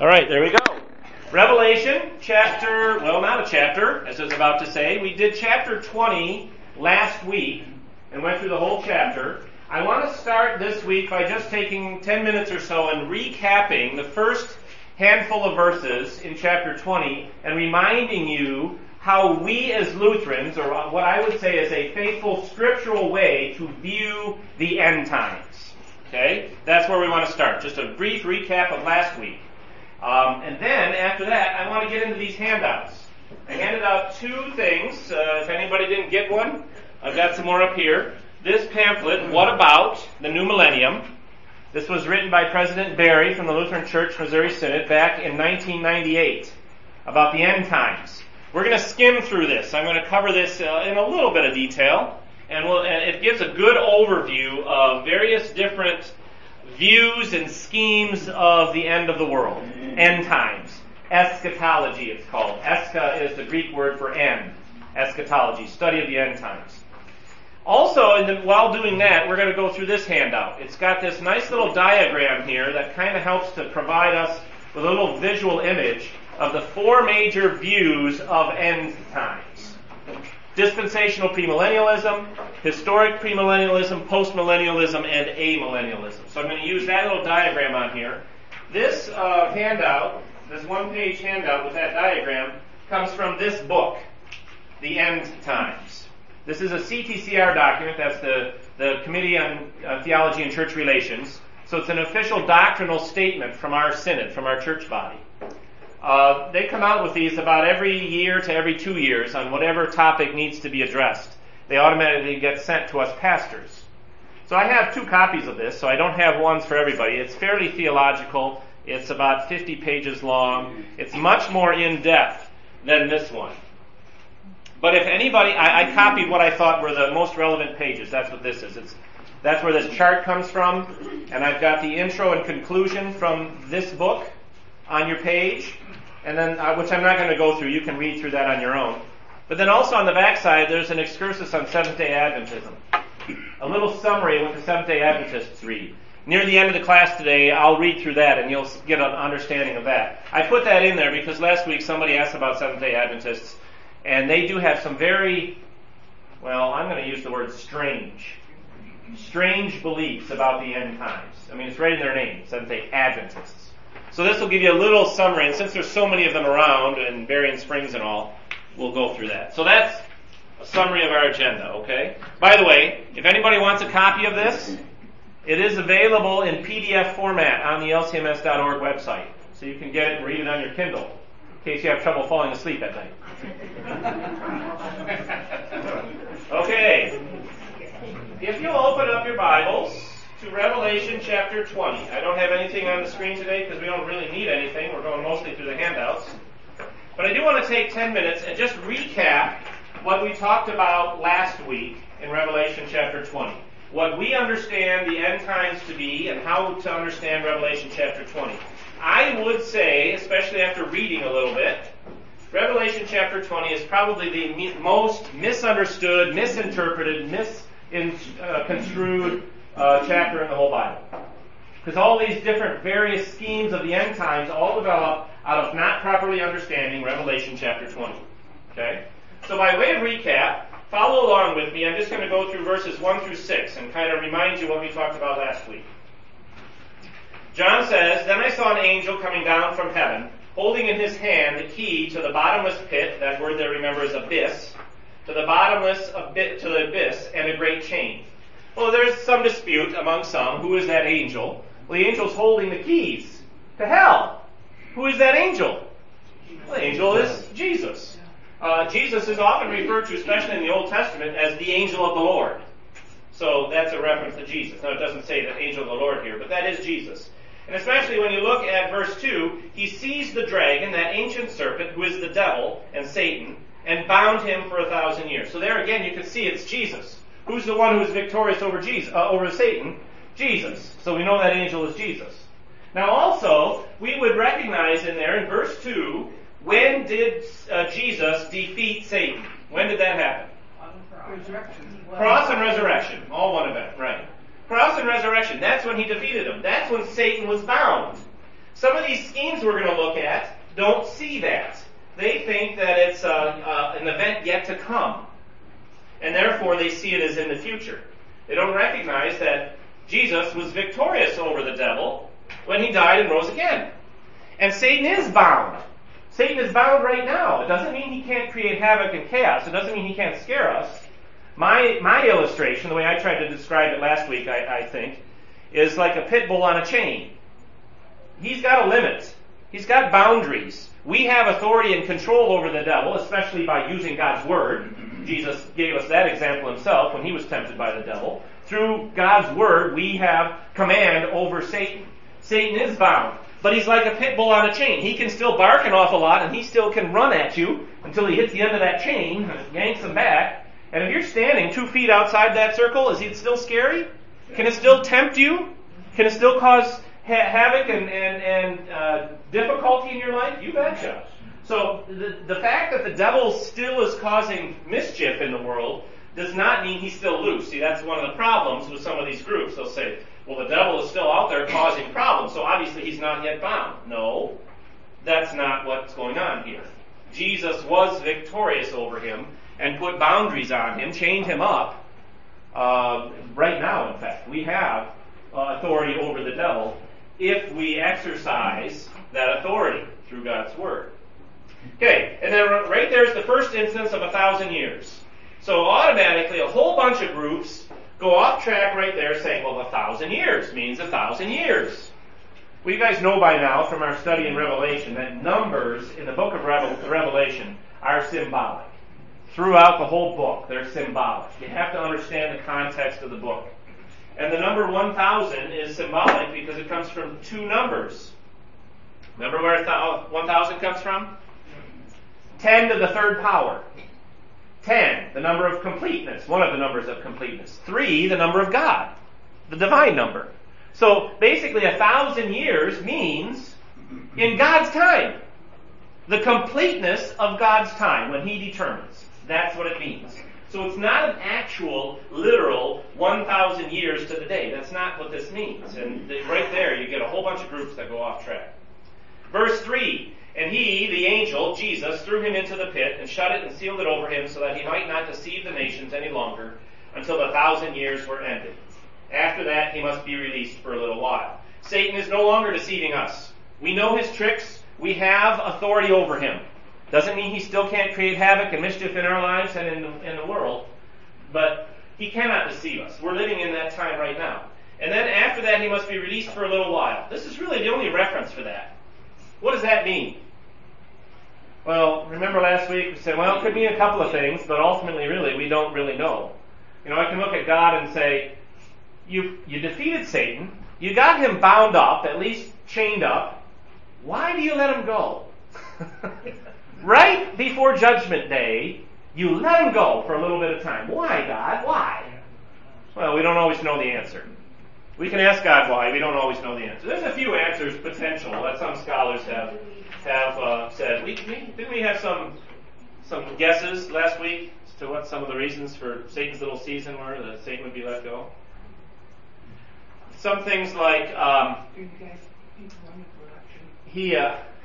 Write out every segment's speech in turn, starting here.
All right, there we go. Revelation chapter, well, not a chapter, as I was about to say. We did chapter 20 last week and went through the whole chapter. I want to start this week by just taking 10 minutes or so and recapping the first handful of verses in chapter 20 and reminding you how we as Lutherans, or what I would say is a faithful scriptural way to view the end times. Okay? That's where we want to start. Just a brief recap of last week. And then, after that, I want to get into these handouts. I handed out two things. If anybody didn't get one, I've got some more up here. This pamphlet, What About the New Millennium? This was written by President Barry from the Lutheran Church Missouri Synod back in 1998 about the end times. We're going to skim through this. I'm going to cover this in a little bit of detail, and it gives a good overview of various different views and schemes of the end of the world. End times. Eschatology, it's called. Escha is the Greek word for end. Eschatology, study of the end times. Also, while doing that, we're going to go through this handout. It's got this nice little diagram here that kind of helps to provide us with a little visual image of the four major views of end times. Dispensational premillennialism, historic premillennialism, postmillennialism, and amillennialism. So I'm going to use that little diagram on here. This handout, this one-page handout with that diagram, comes from this book, The End Times. This is a CTCR document. That's the Committee on Theology and Church Relations. So it's an official doctrinal statement from our synod, from our church body. They come out with these about every year to every 2 years on whatever topic needs to be addressed. They automatically get sent to us pastors. So I have 2 copies of this, so I don't have ones for everybody. It's fairly theological. It's about 50 pages long. It's much more in-depth than this one. But if anybody, I copied what I thought were the most relevant pages. That's what this is. That's where this chart comes from. And I've got the intro and conclusion from this book on your page, and then which I'm not going to go through. You can read through that on your own. But then also on the back side, there's an excursus on Seventh-day Adventism. A little summary of what the Seventh-day Adventists read. Near the end of the class today, I'll read through that, and you'll get an understanding of that. I put that in there because last week somebody asked about Seventh-day Adventists, and they do have some very, well, I'm going to use the word strange beliefs about the end times. I mean, it's right in their name, Seventh-day Adventists. So this will give you a little summary, and since there's so many of them around, and Berrien Springs and all, we'll go through that. So that's a summary of our agenda, okay? By the way, if anybody wants a copy of this, it is available in PDF format on the lcms.org website. So you can get it and read it on your Kindle, in case you have trouble falling asleep at night. Okay. If you'll open up your Bibles to Revelation chapter 20. I don't have anything on the screen today because we don't really need anything. We're going mostly through the handouts. But I do want to take 10 minutes and just recap what we talked about last week in Revelation chapter 20. What we understand the end times to be and how to understand Revelation chapter 20. I would say, especially after reading a little bit, Revelation chapter 20 is probably the most misunderstood, misinterpreted, misconstrued chapter in the whole Bible. Because all these different various schemes of the end times all develop out of not properly understanding Revelation chapter 20. Okay? So by way of recap, follow along with me. I'm just going to go through verses 1 through 6 and kind of remind you what we talked about last week. John says, "Then I saw an angel coming down from heaven, holding in his hand the key to the bottomless pit," that word there, remember, is abyss, to the abyss, and a great chain. Well, there's some dispute among some. Who is that angel? Well, the angel's holding the keys to hell. Who is that angel? Well, the angel is Jesus. Jesus is often referred to, especially in the Old Testament, as the angel of the Lord. So that's a reference to Jesus. Now, it doesn't say the angel of the Lord here, but that is Jesus. And especially when you look at verse 2, he seized the dragon, that ancient serpent, who is the devil and Satan, and bound him for 1,000 years. So there again, you can see it's Jesus. Who's the one who is victorious over Satan? Jesus. So we know that angel is Jesus. Now also, we would recognize in there in verse 2, when did Jesus defeat Satan? When did that happen? On the cross. Resurrection. Cross and resurrection. All one event, right. Cross and resurrection. That's when he defeated him. That's when Satan was bound. Some of these schemes we're going to look at don't see that. They think that it's an event yet to come. And therefore they see it as in the future. They don't recognize that Jesus was victorious over the devil when he died and rose again. And Satan is bound. Satan is bound right now. It doesn't mean he can't create havoc and chaos. It doesn't mean he can't scare us. My illustration, the way I tried to describe it last week, I think, is like a pit bull on a chain. He's got a limit. He's got boundaries. We have authority and control over the devil, especially by using God's Word. Jesus gave us that example himself when he was tempted by the devil. Through God's Word, we have command over Satan. Satan is bound, but he's like a pit bull on a chain. He can still bark an awful lot, and he still can run at you until he hits the end of that chain and yanks him back. And if you're standing 2 feet outside that circle, is it still scary? Can it still tempt you? Can it still cause havoc and difficulty in your life? You betcha. So the fact that the devil still is causing mischief in the world does not mean he's still loose. See, that's one of the problems with some of these groups. They'll say, well, the devil is still out there causing problems, so obviously he's not yet bound. No, that's not what's going on here. Jesus was victorious over him and put boundaries on him, chained him up. Right now, in fact, we have authority over the devil if we exercise that authority through God's Word. Okay, and then right there's the first instance of 1,000 years. So automatically a whole bunch of groups go off track right there saying, well, 1,000 years means 1,000 years. Well, you guys know by now from our study in Revelation that numbers in the book of Revelation are symbolic. Throughout the whole book, they're symbolic. You have to understand the context of the book. And the number 1,000 is symbolic because it comes from 2 numbers. Remember where 1,000 comes from? 10 to the 3rd power. 10, the number of completeness, one of the numbers of completeness. 3, the number of God, the divine number. So basically 1,000 years means in God's time. The completeness of God's time when He determines. That's what it means. So it's not an actual, literal 1,000 years to the day. That's not what this means. And right there you get a whole bunch of groups that go off track. Verse 3, and he, the angel, Jesus, threw him into the pit and shut it and sealed it over him so that he might not deceive the nations any longer until the 1,000 years were ended. After that, he must be released for a little while. Satan is no longer deceiving us. We know his tricks. We have authority over him. Doesn't mean he still can't create havoc and mischief in our lives and in the world, but he cannot deceive us. We're living in that time right now. And then after that, he must be released for a little while. This is really the only reference for that. What does that mean? Well, remember last week we said, well, it could mean a couple of things, but ultimately, really, we don't really know. You know, I can look at God and say, you defeated Satan, you got him bound up, at least chained up. Why do you let him go? Right before Judgment Day, you let him go for a little bit of time. Why, God? Why? Well, we don't always know the answer. We can ask God why. We don't always know the answer. There's a few answers potential that some scholars have said. Didn't we have some guesses last week as to what some of the reasons for Satan's little season were that Satan would be let go? Some things like he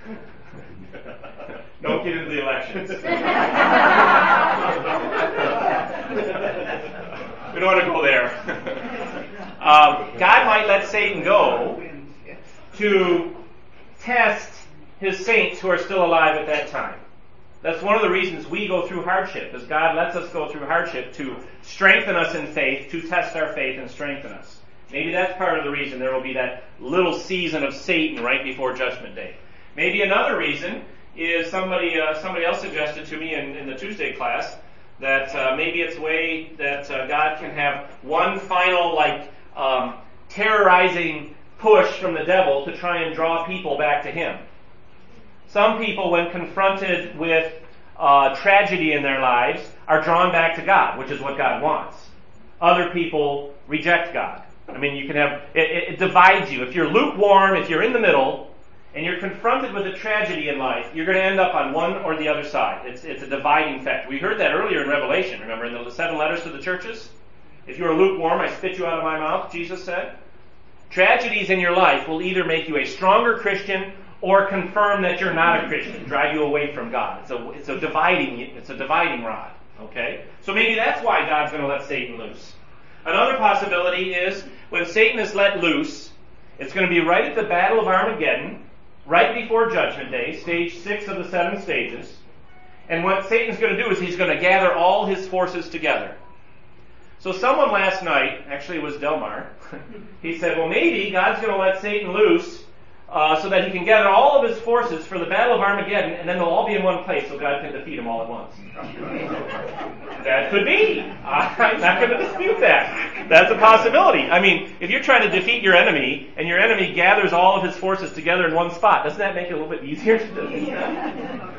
don't get into the elections. We don't want to go there. God might let Satan go to test his saints who are still alive at that time. That's one of the reasons we go through hardship, is God lets us go through hardship to strengthen us in faith, to test our faith and strengthen us. Maybe that's part of the reason there will be that little season of Satan right before Judgment Day. Maybe another reason is somebody else suggested to me in the Tuesday class that maybe it's a way that God can have one final terrorizing push from the devil to try and draw people back to him. Some people, when confronted with tragedy in their lives, are drawn back to God, which is what God wants. Other people reject God. I mean, you can have, it divides you. If you're lukewarm, if you're in the middle, and you're confronted with a tragedy in life, you're going to end up on one or the other side. It's a dividing factor. We heard that earlier in Revelation, remember, in the 7 letters to the churches? If you are lukewarm, I spit you out of my mouth, Jesus said. Tragedies in your life will either make you a stronger Christian or confirm that you're not a Christian, drive you away from God. It's a dividing rod. Okay? So maybe that's why God's going to let Satan loose. Another possibility is when Satan is let loose, it's going to be right at the Battle of Armageddon, right before Judgment Day, stage 6 of the 7 stages. And what Satan's going to do is he's going to gather all his forces together. So someone last night, actually it was Delmar, he said, well, maybe God's going to let Satan loose so that he can gather all of his forces for the Battle of Armageddon, and then they'll all be in one place so God can defeat them all at once. That could be. I'm not going to dispute that. That's a possibility. I mean, if you're trying to defeat your enemy, and your enemy gathers all of his forces together in one spot, doesn't that make it a little bit easier to defeat them?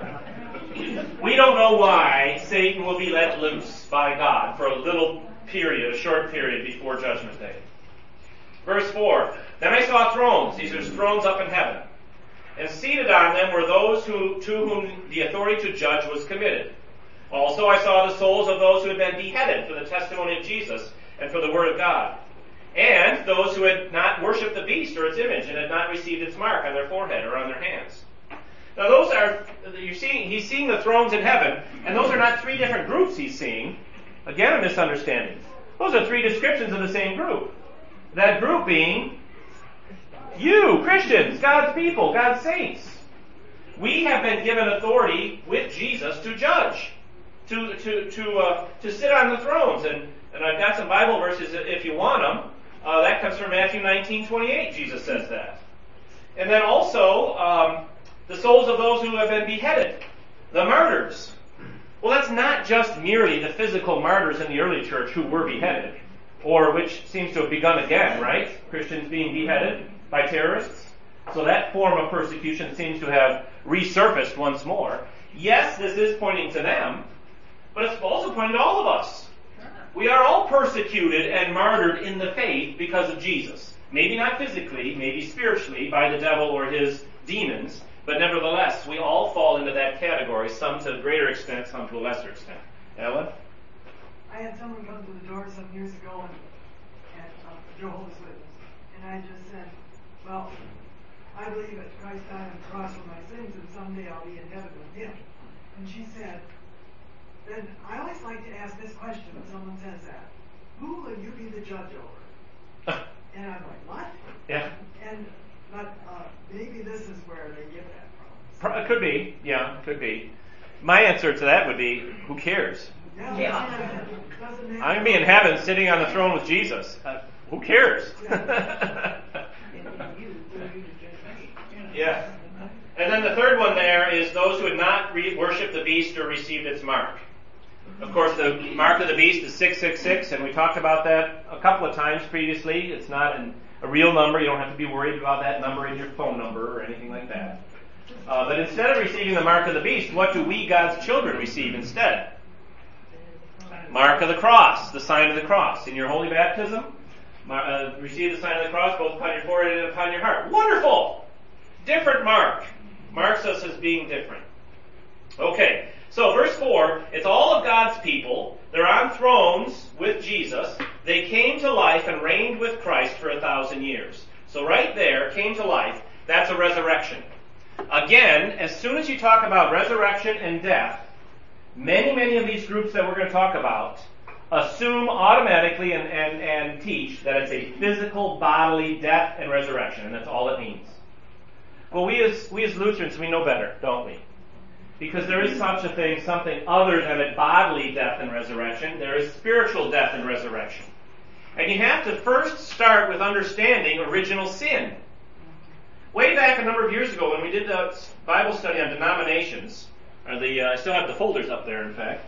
We don't know why Satan will be let loose by God for a little period, a short period before Judgment Day. Verse 4, Then I saw thrones, these are thrones up in heaven, and seated on them were those to whom the authority to judge was committed. Also I saw the souls of those who had been beheaded for the testimony of Jesus and for the word of God, and those who had not worshipped the beast or its image and had not received its mark on their forehead or on their hands. Now those are, he's seeing the thrones in heaven, and those are not three different groups he's seeing. Again, a misunderstanding. Those are three descriptions of the same group. That group being you, Christians, God's people, God's saints. We have been given authority with Jesus to judge, to sit on the thrones. And I've got some Bible verses if you want them. That comes from Matthew 19:28. Jesus says that. And then also the souls of those who have been beheaded, the martyrs. Well, that's not just merely the physical martyrs in the early church who were beheaded, or which seems to have begun again, right? Christians being beheaded by terrorists. So that form of persecution seems to have resurfaced once more. Yes, this is pointing to them, but it's also pointing to all of us. We are all persecuted and martyred in the faith because of Jesus. Maybe not physically, maybe spiritually by the devil or his demons, but nevertheless, we all fall into that category, some to a greater extent, some to a lesser extent. Ellen? I had someone come to the door some years ago and Jehovah's Witness, and I just said, well, I believe that Christ died on the cross for my sins, and someday I'll be in heaven with him. And she said, then I always like to ask this question when someone says that. Who will you be the judge over? And I'm like, what? Yeah. But maybe this is where they get that from. It could be. Yeah, it could be. My answer to that would be, who cares? Yeah. I'm going to be in heaven sitting on the throne with Jesus. Who cares? Yeah. And then the third one there is those who had not worshipped the beast or received its mark. Of course, the mark of the beast is 666, and we talked about that a couple of times previously. It's not a real number. You don't have to be worried about that number in your phone number or anything like that. But instead of receiving the mark of the beast, what do we, God's children, receive instead? Mark of the cross, the sign of the cross. In your holy baptism, receive the sign of the cross both upon your forehead and upon your heart. Wonderful! Different mark. Marks us as being different. Okay, so verse 4, it's all of God's people. They're on thrones with Jesus. They came to life and reigned with Christ for 1,000 years. So right there, came to life, that's a resurrection. Again, as soon as you talk about resurrection and death, many of these groups that we're going to talk about assume automatically and teach that it's a physical, bodily death and resurrection, and that's all it means. Well, we as Lutherans, we know better, don't we? Because there is such a thing, something other than a bodily death and resurrection. There is spiritual death and resurrection. And you have to first start with understanding original sin. Way back a number of years ago when we did the Bible study on denominations, I still have the folders up there, in fact,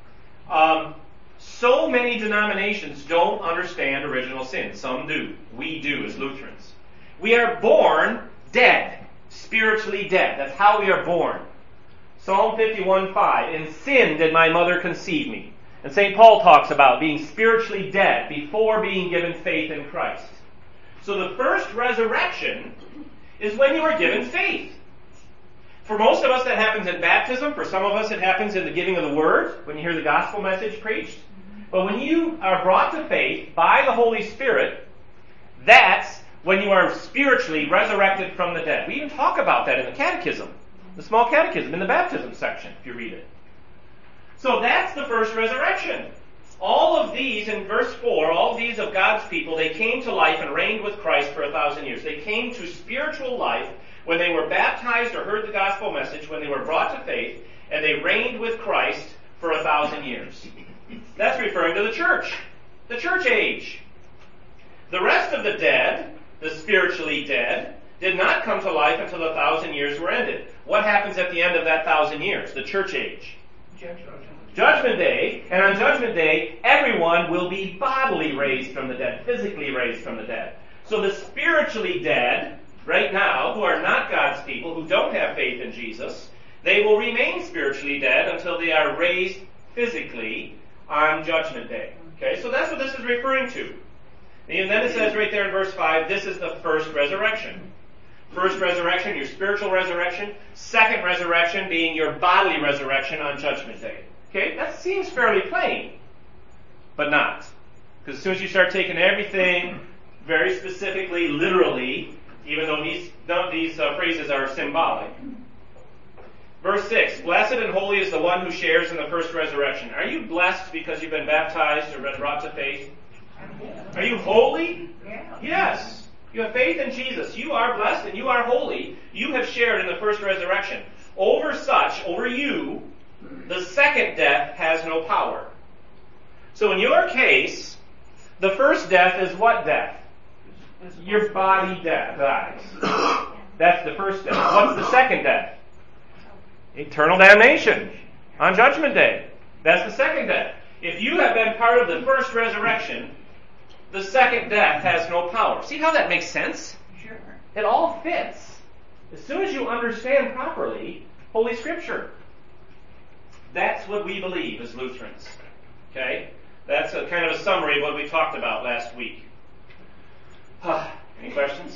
so many denominations don't understand original sin. Some do. We do as Lutherans. We are born dead, spiritually dead. That's how we are born. Psalm 51:5, in sin did my mother conceive me. And St. Paul talks about being spiritually dead before being given faith in Christ. So the first resurrection is when you are given faith. For most of us that happens in baptism. For some of us it happens in the giving of the Word, when you hear the gospel message preached. But when you are brought to faith by the Holy Spirit, that's when you are spiritually resurrected from the dead. We even talk about that in the catechism, the small catechism, in the baptism section, if you read it. So that's the first resurrection. All of these, in verse 4, all of these of God's people, they came to life and reigned with Christ for 1,000 years. They came to spiritual life when they were baptized or heard the gospel message, when they were brought to faith, and they reigned with Christ for 1,000 years. That's referring to the church age. The rest of the dead, the spiritually dead, did not come to life until the 1,000 years were ended. What happens at the end of that 1,000 years? The church age. Judgment Day, and on Judgment Day, everyone will be bodily raised from the dead, physically raised from the dead. So the spiritually dead, right now, who are not God's people, who don't have faith in Jesus, they will remain spiritually dead until they are raised physically on Judgment Day. Okay, so that's what this is referring to. And then it says right there in verse 5, this is the first resurrection. First resurrection, your spiritual resurrection. Second resurrection being your bodily resurrection on Judgment Day. Okay, that seems fairly plain, but not. Because as soon as you start taking everything very specifically, literally, even though these phrases are symbolic. Verse 6, blessed and holy is the one who shares in the first resurrection. Are you blessed because you've been baptized or been brought to faith? Are you holy? Yes. You have faith in Jesus. You are blessed and you are holy. You have shared in the first resurrection. Over you, the second death has no power. So in your case, the first death is what death? Your body death dies. That's the first death. What's the second death? Eternal damnation on Judgment Day. That's the second death. If you have been part of the first resurrection, the second death has no power. See how that makes sense? Sure. It all fits. As soon as you understand properly Holy Scripture. That's what we believe as Lutherans. Okay? That's a kind of a summary of what we talked about last week. Any questions?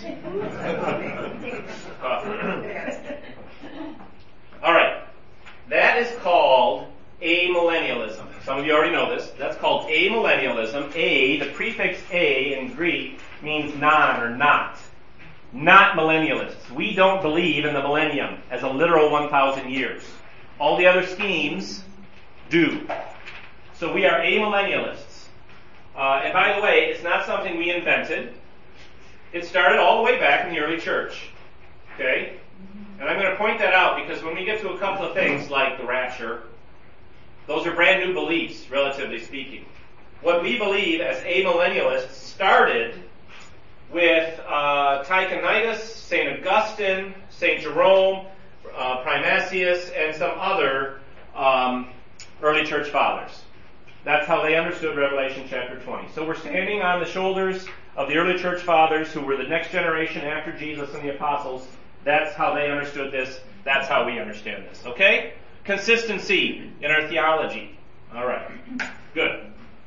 All right. That is called amillennialism. Some of you already know this. That's called amillennialism. The prefix a in Greek means non or not. Not millennialists. We don't believe in the millennium as a literal 1,000 years. All the other schemes do. So we are amillennialists. And by the way, it's not something we invented. It started all the way back in the early church. Okay? And I'm going to point that out because when we get to a couple of things like the rapture, those are brand new beliefs, relatively speaking. What we believe as amillennialists started with Tychonitis, St. Augustine, St. Jerome, Primasius, and some other early church fathers. That's how they understood Revelation chapter 20. So we're standing on the shoulders of the early church fathers who were the next generation after Jesus and the apostles. That's how they understood this. That's how we understand this. Okay? Consistency in our theology. All right. Good.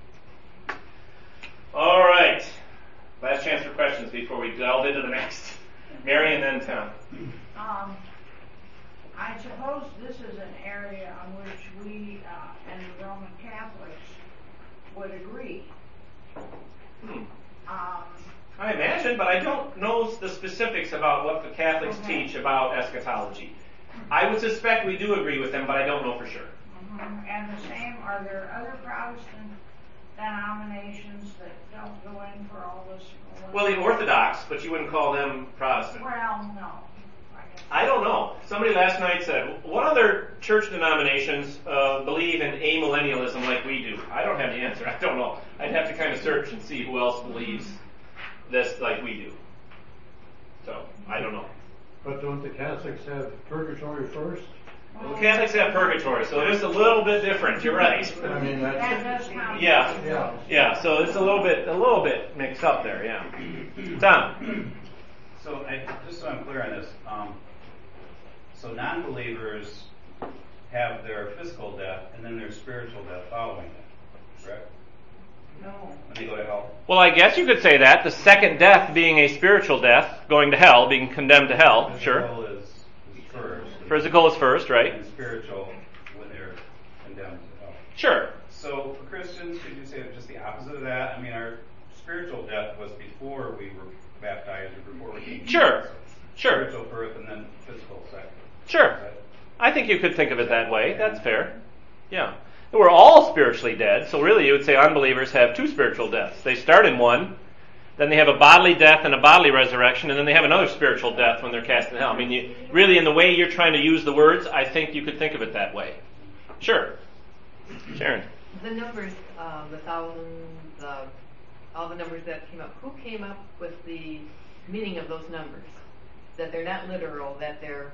All right. Last chance for questions before we delve into the next. Mary and then Tom. I suppose this is an area on which we and the Roman Catholics would agree. I imagine, but I don't know the specifics about what the Catholics teach about eschatology. I would suspect we do agree with them, but I don't know for sure. And the same, are there other Protestant denominations that don't go in for all this? Well, the Orthodox, but you wouldn't call them Protestant. Well, no. I don't know. Somebody last night said, what other church denominations believe in amillennialism like we do? I don't have the answer. I don't know. I'd have to kind of search and see who else believes this like we do. So, I don't know. But don't the Catholics have purgatory first? Well, the Catholics have purgatory, so it is a little bit different. You're right. I mean, That does count. Yeah. So it's a little bit mixed up there. Yeah. Tom. So, just so I'm clear on this, so non-believers have their physical death and then their spiritual death following that, correct? No. When they go to hell. Well, I guess you could say that. The second death being a spiritual death, going to hell, being condemned to hell. Sure. Physical is first. Physical is first, right? And spiritual when they're condemned to hell. Sure. So for Christians, could you say just the opposite of that? I mean, our spiritual death was before we were baptized or before we came. Sure. Spiritual birth and then physical sex. Sure. I think you could think of it that way. That's fair. Yeah. We're all spiritually dead, so really you would say unbelievers have two spiritual deaths. They start in one, then they have a bodily death and a bodily resurrection, and then they have another spiritual death when they're cast in hell. I mean, really in the way you're trying to use the words, I think you could think of it that way. Sure. Sharon. The numbers, the thousands, all the numbers that came up, who came up with the meaning of those numbers? That they're not literal, that they're...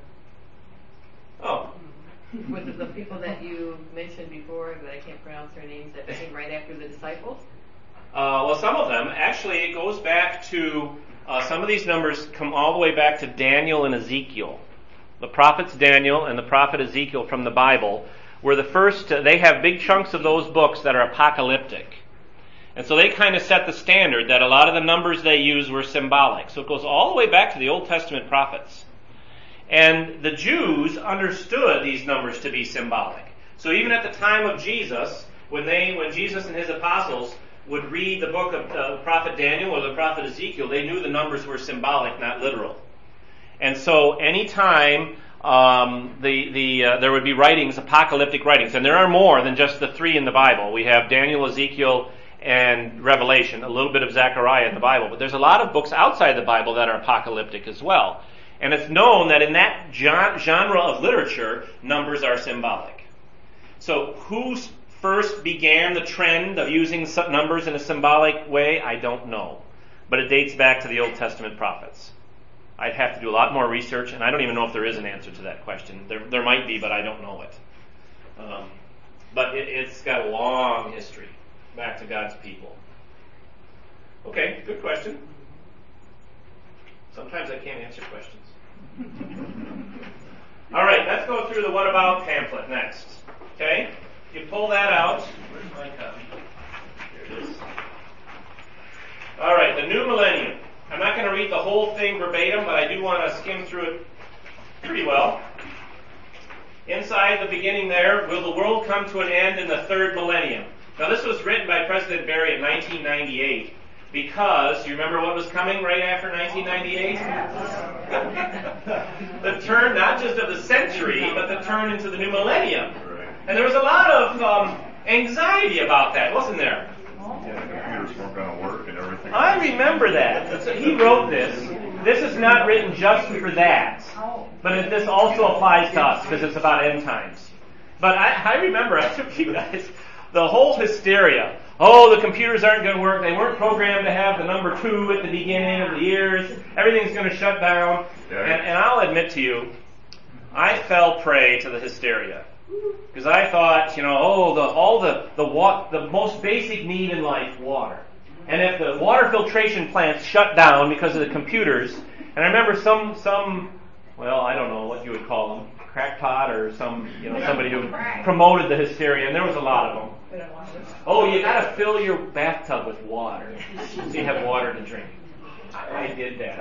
Oh. Was it the people that you mentioned before, that I can't pronounce their names, that came right after the disciples? Well, some of them. Actually, it goes back to, some of these numbers come all the way back to Daniel and Ezekiel. The prophets Daniel and the prophet Ezekiel from the Bible were the first, they have big chunks of those books that are apocalyptic. And so they kind of set the standard that a lot of the numbers they use were symbolic. So it goes all the way back to the Old Testament prophets. And the Jews understood these numbers to be symbolic. So even at the time of Jesus, when Jesus and his apostles would read the book of the prophet Daniel or the prophet Ezekiel, they knew the numbers were symbolic, not literal. And so anytime there would be writings, apocalyptic writings, and there are more than just the three in the Bible. We have Daniel, Ezekiel, and Revelation, a little bit of Zechariah in the Bible, but there's a lot of books outside the Bible that are apocalyptic as well. And it's known that in that genre of literature, numbers are symbolic. So who first began the trend of using numbers in a symbolic way, I don't know. But it dates back to the Old Testament prophets. I'd have to do a lot more research, and I don't even know if there is an answer to that question. There might be, but I don't know it. But it's got a long history, back to God's people. Okay, good question. Sometimes I can't answer questions. All right, let's go through the What About pamphlet next. Okay? You pull that out. Where's my copy? Here it is. All right, the new millennium. I'm not going to read the whole thing verbatim, but I do want to skim through it pretty well. Inside the beginning there, will the world come to an end in the third millennium? Now this was written by President Barry in 1998 because, you remember what was coming right after 1998? The turn not just of the century, but the turn into the new millennium. And there was a lot of anxiety about that, wasn't there? Yeah, the computers weren't going to work and everything. I remember that. So he wrote this. This is not written just for that. But this also applies to us because it's about end times. But I remember, I took you guys, the whole hysteria. Oh, the computers aren't going to work. They weren't programmed to have the number 2 at the beginning of the years. Everything's going to shut down. Yeah. And I'll admit to you, I fell prey to the hysteria. Because I thought, the most basic need in life, water. And if the water filtration plants shut down because of the computers, and I remember some, well, I don't know what you would call them, crackpot or somebody who promoted the hysteria, and there was a lot of them. Oh, you got to fill your bathtub with water so you have water to drink. I did that.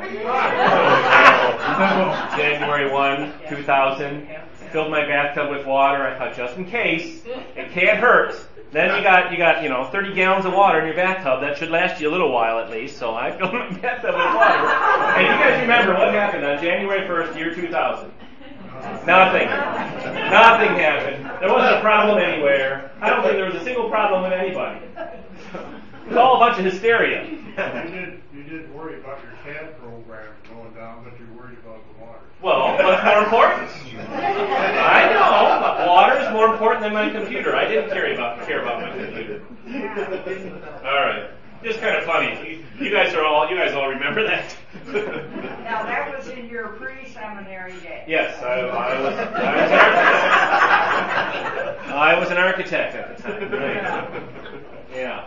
January 1, 2000. Filled my bathtub with water. I thought, just in case, it can't hurt. Then you got 30 gallons of water in your bathtub. That should last you a little while at least. So I filled my bathtub with water. And you guys remember what happened on January 1st, year 2000? Nothing. Nothing happened. There wasn't a problem anywhere. I don't think there was a single problem with anybody. It was all a bunch of hysteria. You did worry about your CAD program going down, but you worried about the water. Well, what's more important? I know, but water is more important than my computer. I didn't care about my computer. All right. Just kind of funny. You guys all remember that? Now that was in your pre-seminary days. Yes, I was an architect at the time. Right. Yeah.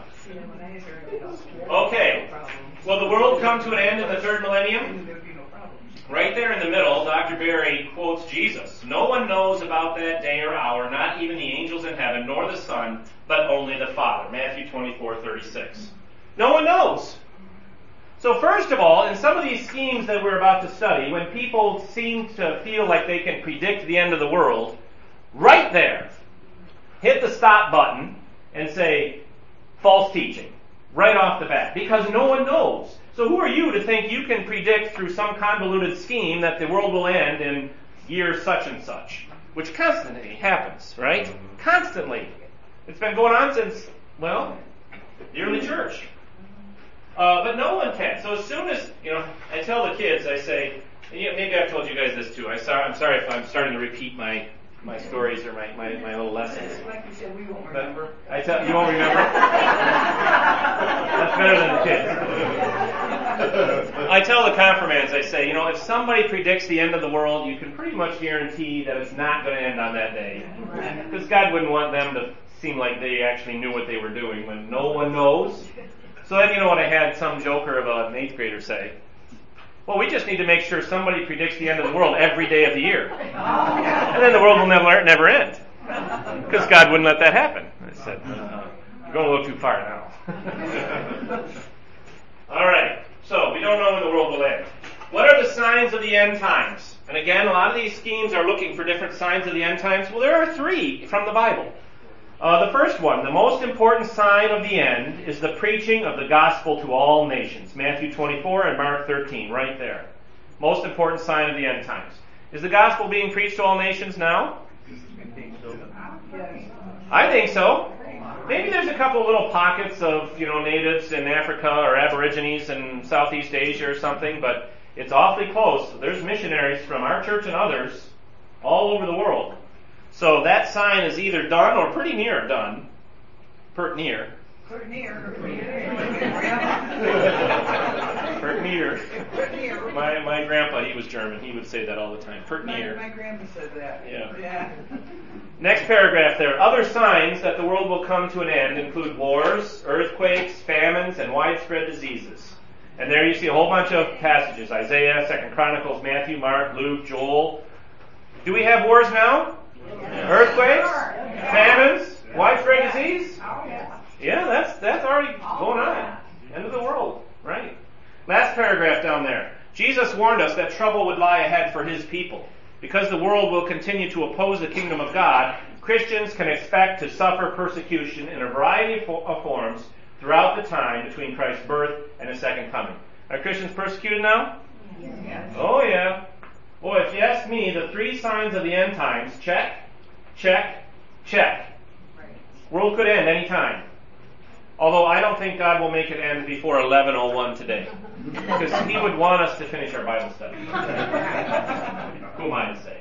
Okay. Will the world come to an end in the third millennium? Right there in the middle, Dr. Barry quotes Jesus. No one knows about that day or hour, not even the angels in heaven, nor the Son, but only the Father. Matthew 24:36. No one knows. So first of all, in some of these schemes that we're about to study, when people seem to feel like they can predict the end of the world, right there, hit the stop button and say, false teaching, right off the bat, because no one knows. So who are you to think you can predict through some convoluted scheme that the world will end in year such and such? Which constantly happens, right? Constantly. It's been going on since, well, the early church. But no one can. So as soon as, I tell the kids, I say, maybe I've told you guys this too. I'm sorry if I'm starting to repeat my stories or my little lessons. Like you said, we won't But remember. you won't remember? That's better than the kids. I tell the confirmands, I say, if somebody predicts the end of the world, you can pretty much guarantee that it's not going to end on that day. Because God wouldn't want them to seem like they actually knew what they were doing when no one knows. So then, what I had some joker of an 8th grader say? Well, we just need to make sure somebody predicts the end of the world every day of the year. And then the world will never end. Because God wouldn't let that happen. I said, you're going a little too far now. All right, so we don't know when the world will end. What are the signs of the end times? And again, a lot of these schemes are looking for different signs of the end times. Well, there are 3 from the Bible. The first one, the most important sign of the end is the preaching of the gospel to all nations. Matthew 24 and Mark 13, right there. Most important sign of the end times. Is the gospel being preached to all nations now? I think so. Maybe there's a couple little pockets of, natives in Africa or Aborigines in Southeast Asia or something, but it's awfully close. There's missionaries from our church and others all over the world. So that sign is either done or pretty near done. Pert near. Put near. Pert near. My grandpa, he was German. He would say that all the time. Pert near. My grandpa said that. Yeah. Next paragraph there. Other signs that the world will come to an end include wars, earthquakes, famines, and widespread diseases. And there you see a whole bunch of passages. Isaiah, 2 Chronicles, Matthew, Mark, Luke, Joel. Do we have wars now? Earthquakes? Famines? Widespread disease? Yeah, that's already going on. End of the world. Right. Last paragraph down there. Jesus warned us that trouble would lie ahead for his people. Because the world will continue to oppose the kingdom of God, Christians can expect to suffer persecution in a variety of forms throughout the time between Christ's birth and his second coming. Are Christians persecuted now? Yes. Oh yeah. Boy, if you ask me, the 3 signs of the end times, check, check, check. World could end any time. Although I don't think God will make it end before 11:01 today. Because he would want us to finish our Bible study. Who am I to say?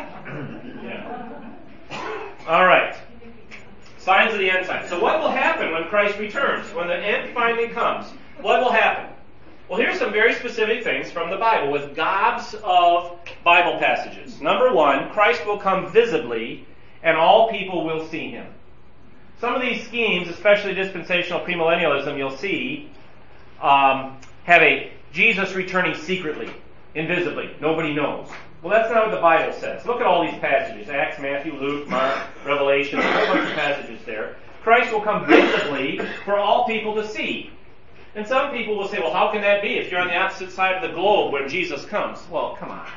Yeah. All right. Signs of the end times. So what will happen when Christ returns? When the end finally comes, what will happen? Well, here's some very specific things from the Bible with gobs of Bible passages. Number 1, Christ will come visibly and all people will see him. Some of these schemes, especially dispensational premillennialism, you'll see, have a Jesus returning secretly, invisibly. Nobody knows. Well, that's not what the Bible says. Look at all these passages. Acts, Matthew, Luke, Mark, Revelation, a whole bunch of passages there. Christ will come visibly for all people to see. And some people will say, well, how can that be if you're on the opposite side of the globe when Jesus comes? Well, come on.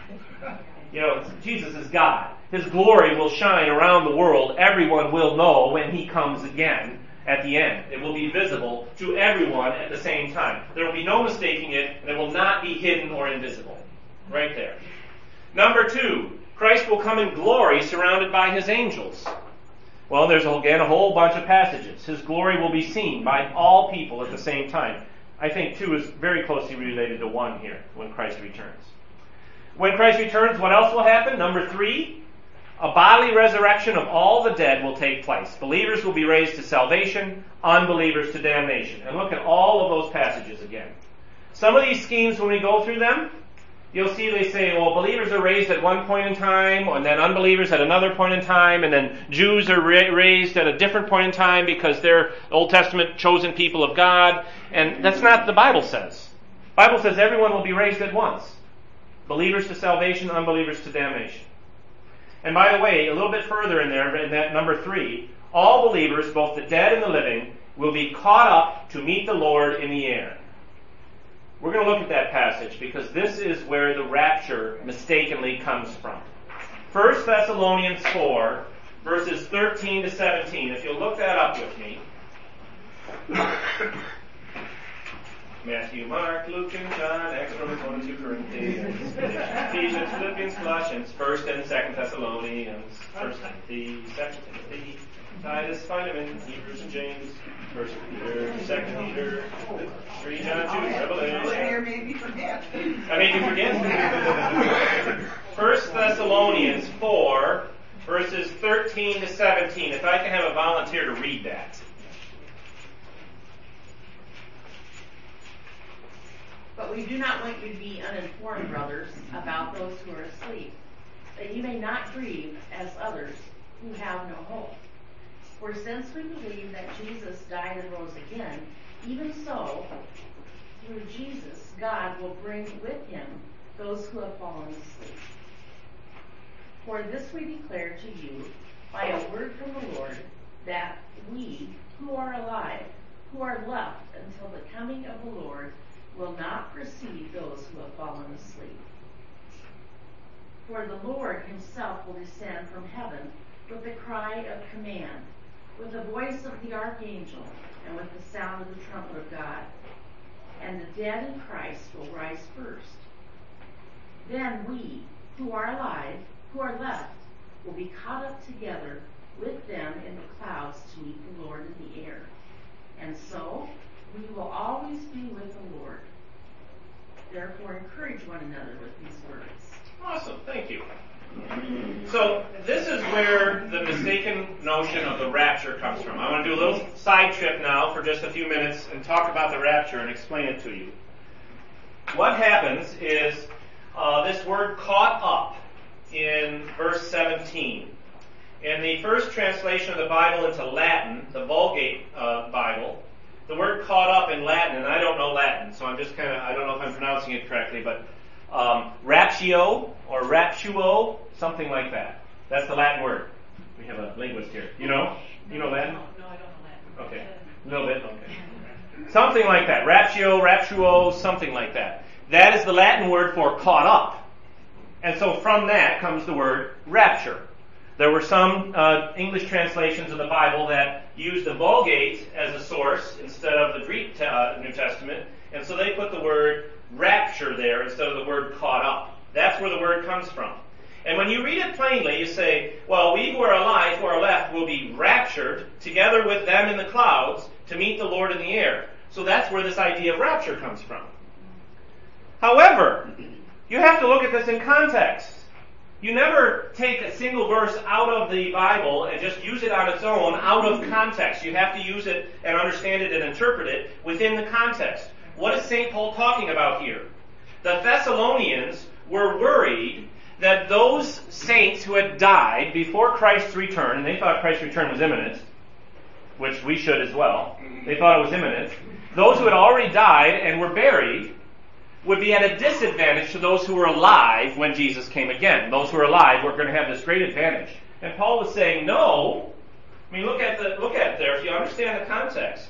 Jesus is God. His glory will shine around the world. Everyone will know when he comes again at the end. It will be visible to everyone at the same time. There will be no mistaking it, and it will not be hidden or invisible. Right there. Number 2, Christ will come in glory surrounded by his angels. Well, there's again a whole bunch of passages. His glory will be seen by all people at the same time. I think 2 is very closely related to 1 here, when Christ returns. When Christ returns, what else will happen? Number 3, a bodily resurrection of all the dead will take place. Believers will be raised to salvation, unbelievers to damnation. And look at all of those passages again. Some of these schemes, when we go through them, you'll see they say, well, believers are raised at one point in time, and then unbelievers at another point in time, and then Jews are raised at a different point in time because they're Old Testament chosen people of God. And that's not what the Bible says. The Bible says everyone will be raised at once. Believers to salvation, unbelievers to damnation. And by the way, a little bit further in there, in that number 3, all believers, both the dead and the living, will be caught up to meet the Lord in the air. We're going to look at that passage because this is where the rapture mistakenly comes from. 1 Thessalonians 4, verses 13 to 17. If you'll look that up with me. Matthew, Mark, Luke, and John, Acts, Romans, 1 and 2 Corinthians, Ephesians, Philippians, Colossians, 1 and 2 Thessalonians, 1 Timothy, 2 Timothy, Titus, Philemon, Hebrews, and James, 1 Peter, 2 Peter, 3 John, 2 Revelation. Maybe forget. I made you forget. 1 Thessalonians 4, verses 13 to 17. If I can have a volunteer to read that. But we do not want you to be uninformed, brothers, about those who are asleep, that you may not grieve as others who have no hope. For since we believe that Jesus died and rose again, even so, through Jesus, God will bring with him those who have fallen asleep. For this we declare to you by a word from the Lord, that we who are alive, who are left until the coming of the Lord, will not precede those who have fallen asleep. For the Lord himself will descend from heaven with a cry of command, with the voice of the archangel, and with the sound of the trumpet of God. And the dead in Christ will rise first. Then we, who are alive, who are left, will be caught up together with them in the clouds to meet the Lord in the air. And so, we will always be with the Lord. Therefore, encourage one another with these words. Awesome, thank you. So, this is where the mistaken notion of the rapture comes from. I want to do a little side trip now for just a few minutes and talk about the rapture and explain it to you. What happens is this word caught up in verse 17. In the first translation of the Bible into Latin, the Vulgate Bible, the word caught up in Latin, and I don't know Latin, so I'm just I don't know if I'm pronouncing it correctly, but raptio or raptuo, something like that. That's the Latin word. We have a linguist here. You know? You know Latin? No, I don't know Latin. Okay. A little bit? Okay. Something like that. Raptio, raptuo, something like that. That is the Latin word for caught up. And so from that comes the word rapture. There were some English translations of the Bible that used the Vulgate as a source instead of the Greek New Testament, and so they put the word rapture there instead of the word caught up. That's where the word comes from. And when you read it plainly, you say, well, we who are alive, who are left, will be raptured together with them in the clouds to meet the Lord in the air. So that's where this idea of rapture comes from. However, you have to look at this in context. You never take a single verse out of the Bible and just use it on its own out of context. You have to use it and understand it and interpret it within the context. What is St. Paul talking about here? The Thessalonians were worried that those saints who had died before Christ's return, and they thought Christ's return was imminent, which we should as well. They thought it was imminent. Those who had already died and were buried would be at a disadvantage to those who were alive when Jesus came again. Those who are alive were going to have this great advantage. And Paul was saying, no. I mean, look at it there if you understand the context.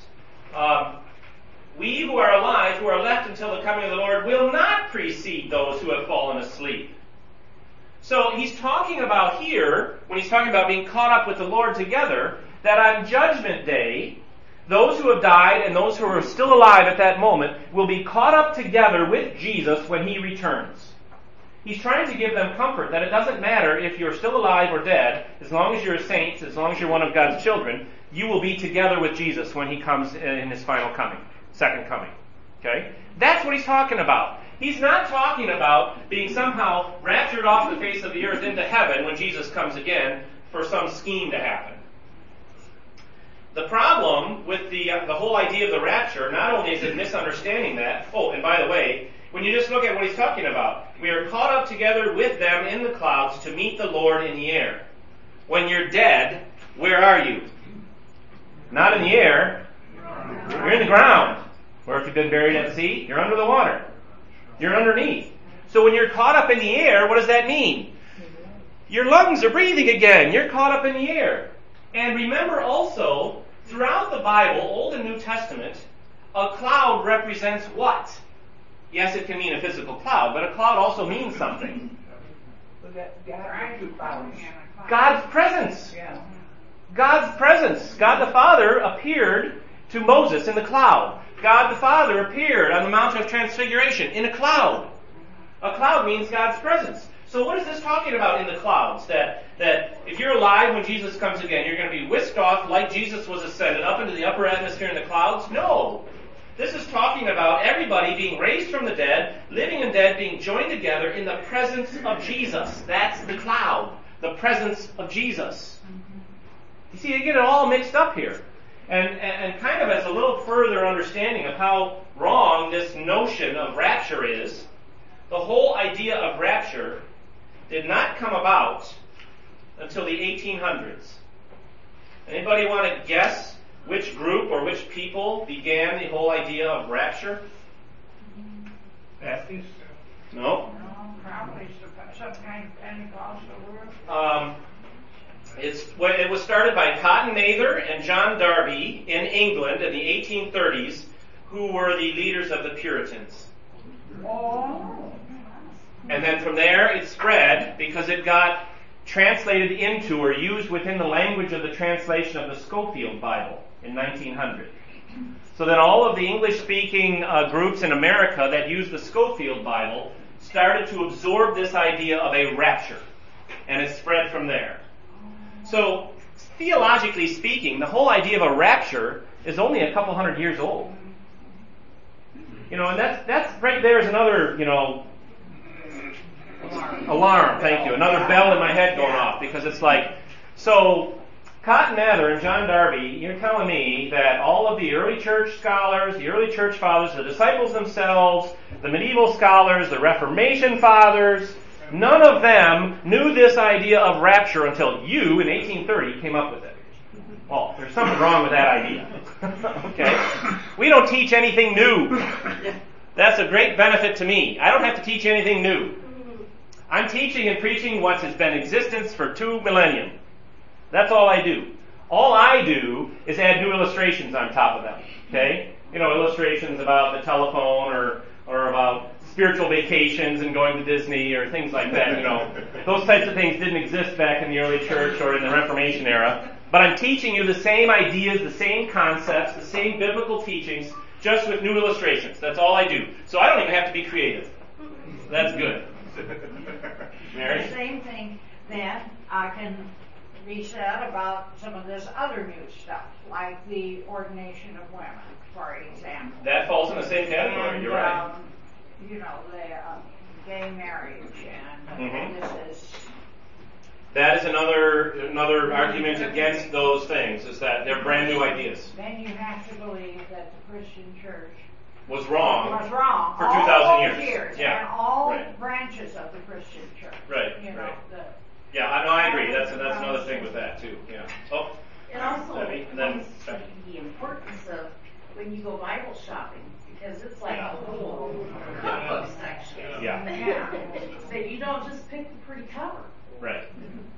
We who are alive, who are left until the coming of the Lord, will not precede those who have fallen asleep. So he's talking about here, when he's talking about being caught up with the Lord together, that on Judgment Day, those who have died and those who are still alive at that moment will be caught up together with Jesus when he returns. He's trying to give them comfort that it doesn't matter if you're still alive or dead, as long as you're a saint, as long as you're one of God's children, you will be together with Jesus when he comes in his final coming, second coming. Okay? That's what he's talking about. He's not talking about being somehow raptured off the face of the earth into heaven when Jesus comes again for some scheme to happen. The problem with the whole idea of the rapture, not only is it misunderstanding that, oh, and by the way, when you just look at what he's talking about, we are caught up together with them in the clouds to meet the Lord in the air. When you're dead, where are you? Not in the air. You're in the ground. Or if you've been buried at sea, you're under the water. You're underneath. So when you're caught up in the air, what does that mean? Your lungs are breathing again. You're caught up in the air. And remember also, throughout the Bible, Old and New Testament, a cloud represents what? Yes, it can mean a physical cloud, but a cloud also means something. God's presence. God's presence. God the Father appeared to Moses in the cloud. God the Father appeared on the Mount of Transfiguration in a cloud. A cloud means God's presence. So what is this talking about in the clouds? That if you're alive when Jesus comes again, you're going to be whisked off like Jesus was ascended up into the upper atmosphere in the clouds? No. This is talking about everybody being raised from the dead, living and dead being joined together in the presence of Jesus. That's the cloud. The presence of Jesus. You see, you get it all mixed up here. And kind of as a little further understanding of how wrong this notion of rapture is, the whole idea of rapture did not come about until the 1800s. Anybody want to guess which group or which people began the whole idea of rapture? Baptist? No. No, probably some kind of Pentecostal group. It was started by Cotton Mather and John Darby in England in the 1830s, who were the leaders of the Puritans. Oh. And then from there it spread because it got translated into or used within the language of the translation of the Scofield Bible in 1900. So then all of the English-speaking groups in America that used the Scofield Bible started to absorb this idea of a rapture, and it spread from there. So, theologically speaking, the whole idea of a rapture is only a couple hundred years old. And that's right there is another, alarm, thank you. Another bell in my head going off, because it's like, so, Cotton Mather and John Darby, you're telling me that all of the early church scholars, the early church fathers, the disciples themselves, the medieval scholars, the Reformation fathers, none of them knew this idea of rapture until you, in 1830, came up with it. Well, there's something wrong with that idea. Okay? We don't teach anything new. That's a great benefit to me. I don't have to teach anything new. I'm teaching and preaching what has been in existence for 2 millennia. That's all I do. All I do is add new illustrations on top of them. Okay? Illustrations about the telephone or about spiritual vacations and going to Disney or things like that. Those types of things didn't exist back in the early church or in the Reformation era. But I'm teaching you the same ideas, the same concepts, the same biblical teachings, just with new illustrations. That's all I do. So I don't even have to be creative. That's good. Mary? The same thing then I can be said about some of this other new stuff, like the ordination of women, for example. That falls in the same category. And, you're right. The gay marriage, and this is... That is another argument against those things, is that they're brand new ideas. Then you have to believe that the Christian church was wrong for 2,000 all years. those years. Yeah. And all Right. branches of the Christian church. Right. Yeah, I agree. That's another thing with that too. Yeah. Oh. It also Debbie, and then comes to the importance of when you go Bible shopping, because it's like a whole book section. Yeah. That you don't just pick the pretty cover. Right.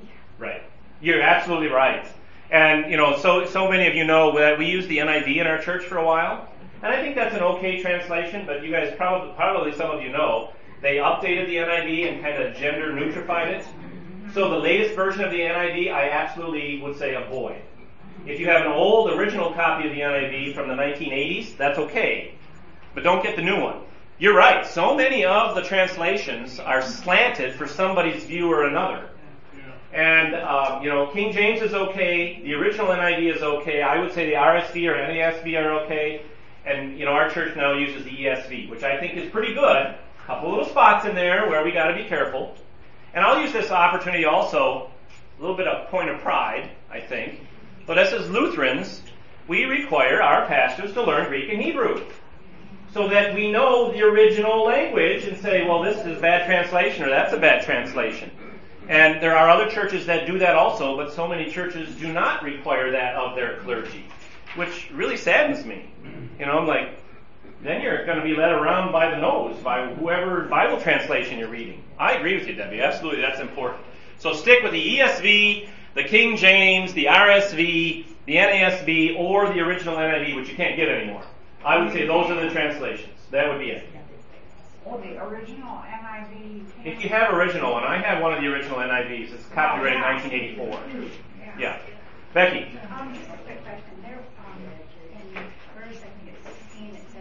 You're absolutely right. And so many of you know that we used the NIV in our church for a while, and I think that's an okay translation. But you guys probably some of you know they updated the NIV and kind of gender neutrified it. So the latest version of the NIV, I absolutely would say avoid. If you have an old original copy of the NIV from the 1980s, that's okay. But don't get the new one. You're right. So many of the translations are slanted for somebody's view or another. And, King James is okay. The original NIV is okay. I would say the RSV or NASV are okay. And, our church now uses the ESV, which I think is pretty good. A couple little spots in there where we got to be careful. And I'll use this opportunity also, a little bit of point of pride, I think. But as Lutherans, we require our pastors to learn Greek and Hebrew, so that we know the original language and say, well, this is a bad translation or that's a bad translation. And there are other churches that do that also, but so many churches do not require that of their clergy, which really saddens me. I'm like, then you're going to be led around by the nose by whoever Bible translation you're reading. I agree with you, Debbie. Absolutely, that's important. So stick with the ESV, the King James, the RSV, the NASB, or the original NIV, which you can't get anymore. I would say those are the translations. That would be it. Oh, the original NIV. If you have original, and I have one of the original NIVs, it's copyrighted 1984. Yeah. Becky. Just a quick question. There, in verse, I think it's 16, it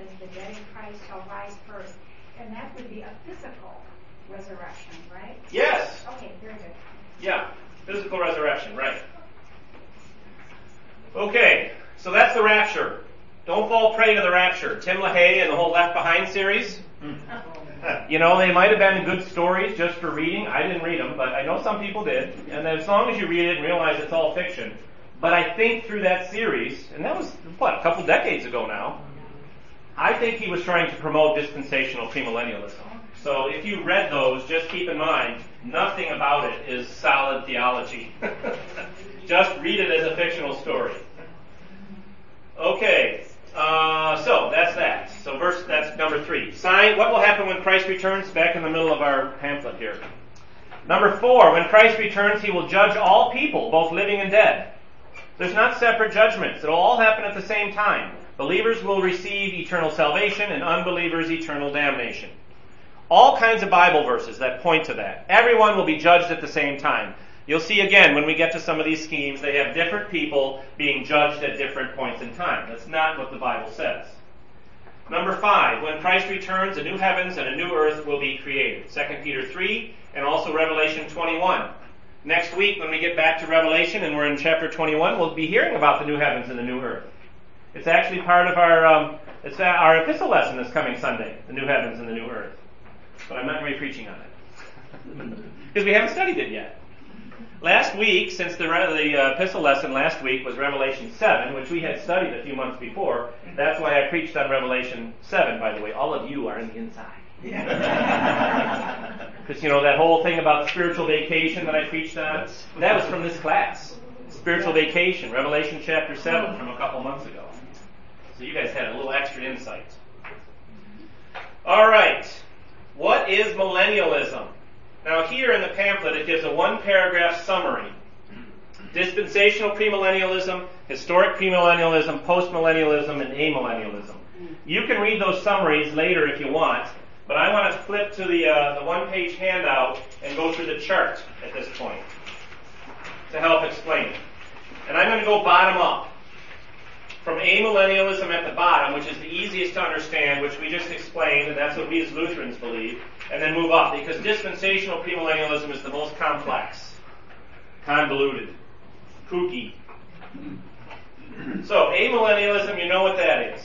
shall rise first. And that would be a physical resurrection, right? Yes. Okay, very good. Yeah, physical resurrection, right. Okay, so that's the rapture. Don't fall prey to the rapture. Tim LaHaye and the whole Left Behind series. You know, they might have been good stories just for reading. I didn't read them, but I know some people did. And then as long as you read it and realize it's all fiction. But I think through that series, and that was, a couple decades ago now, I think he was trying to promote dispensational premillennialism. So if you read those, just keep in mind, nothing about it is solid theology. Just read it as a fictional story. Okay, so that's that. So that's number 3. Sign, what will happen when Christ returns? Back in the middle of our pamphlet here. Number 4, when Christ returns, he will judge all people, both living and dead. There's not separate judgments. It'll all happen at the same time. Believers will receive eternal salvation and unbelievers eternal damnation. All kinds of Bible verses that point to that. Everyone will be judged at the same time. You'll see again when we get to some of these schemes, they have different people being judged at different points in time. That's not what the Bible says. Number 5, when Christ returns, a new heavens and a new earth will be created. 2 Peter 3 and also Revelation 21. Next week when we get back to Revelation and we're in chapter 21, we'll be hearing about the new heavens and the new earth. It's actually part of our epistle lesson this coming Sunday, the new heavens and the new earth. But I'm not going to be preaching on it. Because we haven't studied it yet. Last week, since the epistle lesson last week was Revelation 7, which we had studied a few months before, that's why I preached on Revelation 7, by the way. All of you are in the inside. Because, you know, that whole thing about spiritual vacation that I preached on, that was from this class. Spiritual vacation, Revelation chapter 7 from a couple months ago. So you guys had a little extra insight. All right. What is millennialism? Now here in the pamphlet it gives a 1-paragraph summary. Dispensational premillennialism, historic premillennialism, postmillennialism, and amillennialism. You can read those summaries later if you want, but I want to flip to the 1-page handout and go through the chart at this point to help explain it. And I'm going to go bottom up. From amillennialism at the bottom, which is the easiest to understand, which we just explained, and that's what we as Lutherans believe, and then move up, because dispensational premillennialism is the most complex, convoluted, kooky. So, amillennialism, you know what that is.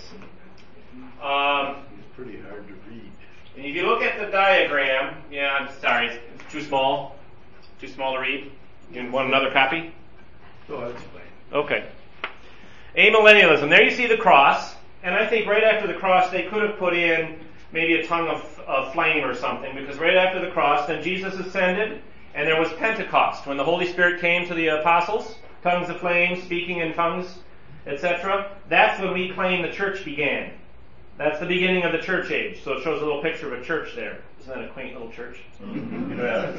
It's pretty hard to read. And if you look at the diagram, yeah, I'm sorry, it's too small. Too small to read. You want another copy? So that's fine. Okay. Amillennialism. There you see the cross, and I think right after the cross they could have put in maybe a tongue of flame or something, because right after the cross, then Jesus ascended, and there was Pentecost, when the Holy Spirit came to the apostles, tongues of flame, speaking in tongues, etc. That's when we claim the church began. That's the beginning of the church age. So it shows a little picture of a church there. Isn't that a quaint little church? Then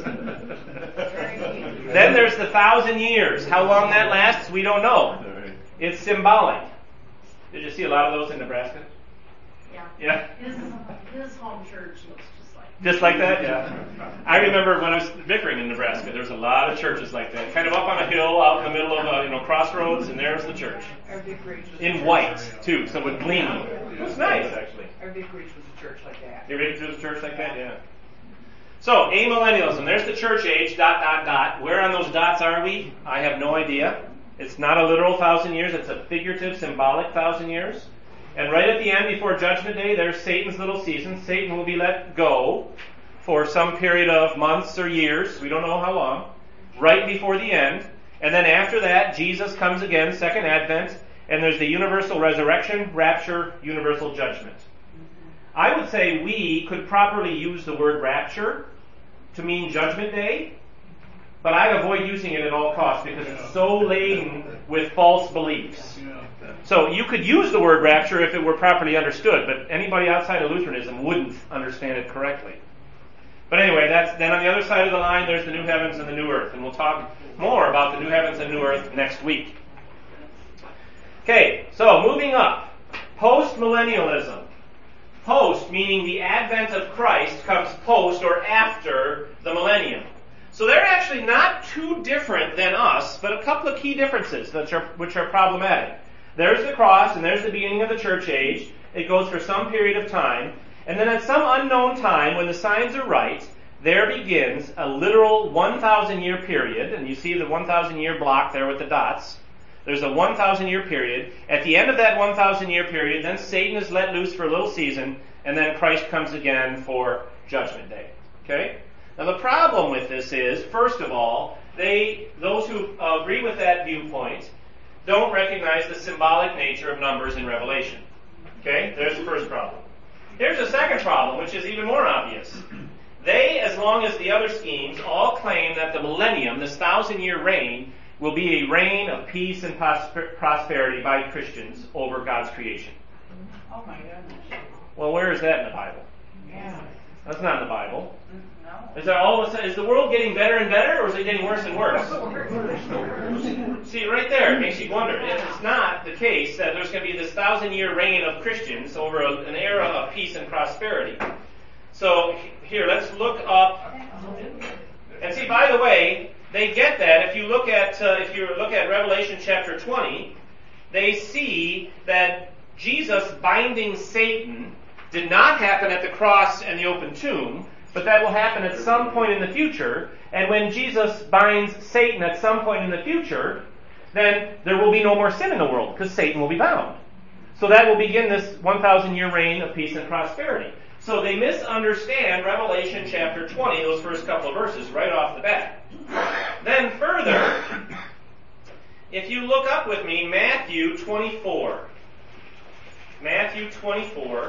there's the 1,000 years. How long that lasts, we don't know. It's symbolic. Did you see a lot of those in Nebraska? Yeah. His home church looks just like Just like that? Yeah. I remember when I was vicaring in Nebraska, there was a lot of churches like that. Kind of up on a hill, out in the middle of crossroads, and there's the church. Our vicarage was In white, too, so it would gleam. It was nice, actually. Our vicarage was a church like that. Your vicarage was a church like that? Yeah. So, amillennialism. There's the church age, ... Where on those dots are we? I have no idea. It's not a literal 1,000 years. It's a figurative, symbolic 1,000 years. And right at the end, before Judgment Day, there's Satan's little season. Satan will be let go for some period of months or years. We don't know how long. Right before the end. And then after that, Jesus comes again, second advent, and there's the universal resurrection, rapture, universal judgment. I would say we could properly use the word rapture to mean Judgment Day, but I avoid using it at all costs because it's so laden with false beliefs. So you could use the word rapture if it were properly understood, but anybody outside of Lutheranism wouldn't understand it correctly. But anyway, then on the other side of the line, there's the new heavens and the new earth, and we'll talk more about the new heavens and new earth next week. Okay, so moving up. Post-millennialism. Post, meaning the advent of Christ, comes post or after the millennium. So they're actually not too different than us, but a couple of key differences which are problematic. There's the cross, and there's the beginning of the church age. It goes for some period of time. And then at some unknown time, when the signs are right, there begins a literal 1,000-year period, and you see the 1,000-year block there with the dots. There's a 1,000-year period. At the end of that 1,000-year period, then Satan is let loose for a little season, and then Christ comes again for Judgment Day. Okay? Now the problem with this is, first of all, those who agree with that viewpoint don't recognize the symbolic nature of numbers in Revelation. Okay? There's the first problem. Here's the second problem, which is even more obvious. They, as long as the other schemes, all claim that the millennium, this 1,000-year reign, will be a reign of peace and prosperity by Christians over God's creation. Oh my goodness. Well, where is that in the Bible? Yeah. That's not in the Bible. No. Is the world getting better and better, or is it getting worse and worse? See, right there, it makes you wonder. It's not the case that there's going to be this 1,000-year reign of Christians over an era of peace and prosperity. So, here, let's look up. And see, by the way, they get that. If you look at Revelation chapter 20, they see that Jesus binding Satan did not happen at the cross and the open tomb, but that will happen at some point in the future. And when Jesus binds Satan at some point in the future, then there will be no more sin in the world, because Satan will be bound. So that will begin this 1,000-year reign of peace and prosperity. So they misunderstand Revelation chapter 20, those first couple of verses, right off the bat. Then further, if you look up with me, Matthew 24. Matthew 24.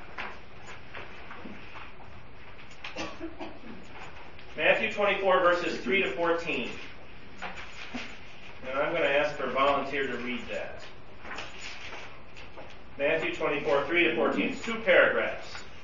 Matthew 24, verses 3 to 14. And I'm going to ask for a volunteer to read that. Matthew 24, 3 to 14. It's 2 paragraphs.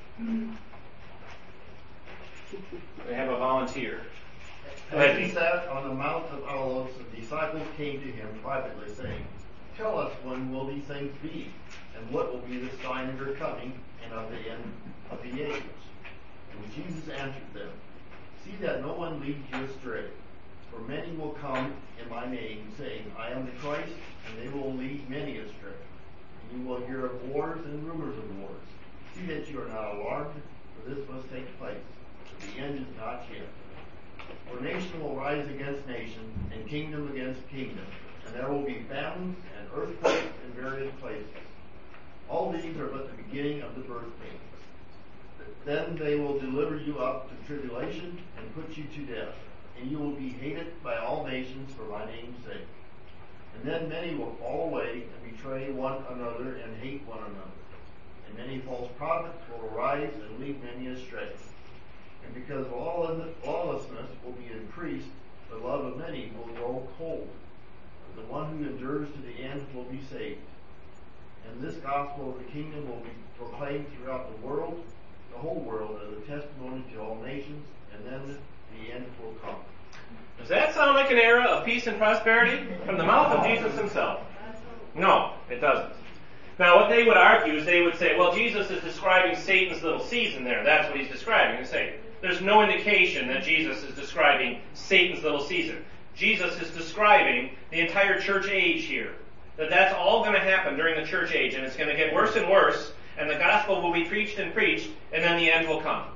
We have a volunteer. Go ahead. As he sat on the Mount of Olives, the disciples came to him privately, saying, "Tell us, when will these things be? And what will be the sign of your coming and of the end of the age?" And Jesus answered them, "See that no one leads you astray. For many will come in my name, saying, 'I am the Christ,' and they will lead many astray. And you will hear of wars and rumors of wars. See that you are not alarmed, for this must take place, but the end is not yet. For nation will rise against nation, and kingdom against kingdom, and there will be famines and earthquakes in various places. All these are but the beginning of the birth pains. Then they will deliver you up to tribulation and put you to death, and you will be hated by all nations for my name's sake. And then many will fall away and betray one another and hate one another. And many false prophets will arise and lead many astray. And because lawlessness will be increased, the love of many will grow cold. But the one who endures to the end will be saved. And this gospel of the kingdom will be proclaimed throughout the world, the whole world, as a testimony to all nations, and then the end will come." Does that sound like an era of peace and prosperity from the mouth of Jesus himself? No, it doesn't. Now, what they would argue is they would say, well, Jesus is describing Satan's little season there. That's what he's describing. They say, there's no indication that Jesus is describing Satan's little season. Jesus is describing the entire church age here. That's all going to happen during the church age, and it's going to get worse and worse, and the gospel will be preached and preached, and then the end will come.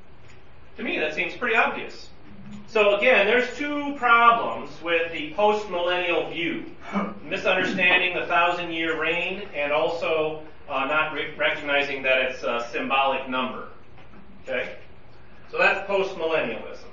To me, that seems pretty obvious. So again, there's 2 problems with the post-millennial view. Misunderstanding the 1,000-year reign, and also not recognizing that it's a symbolic number. Okay? So that's post-millennialism.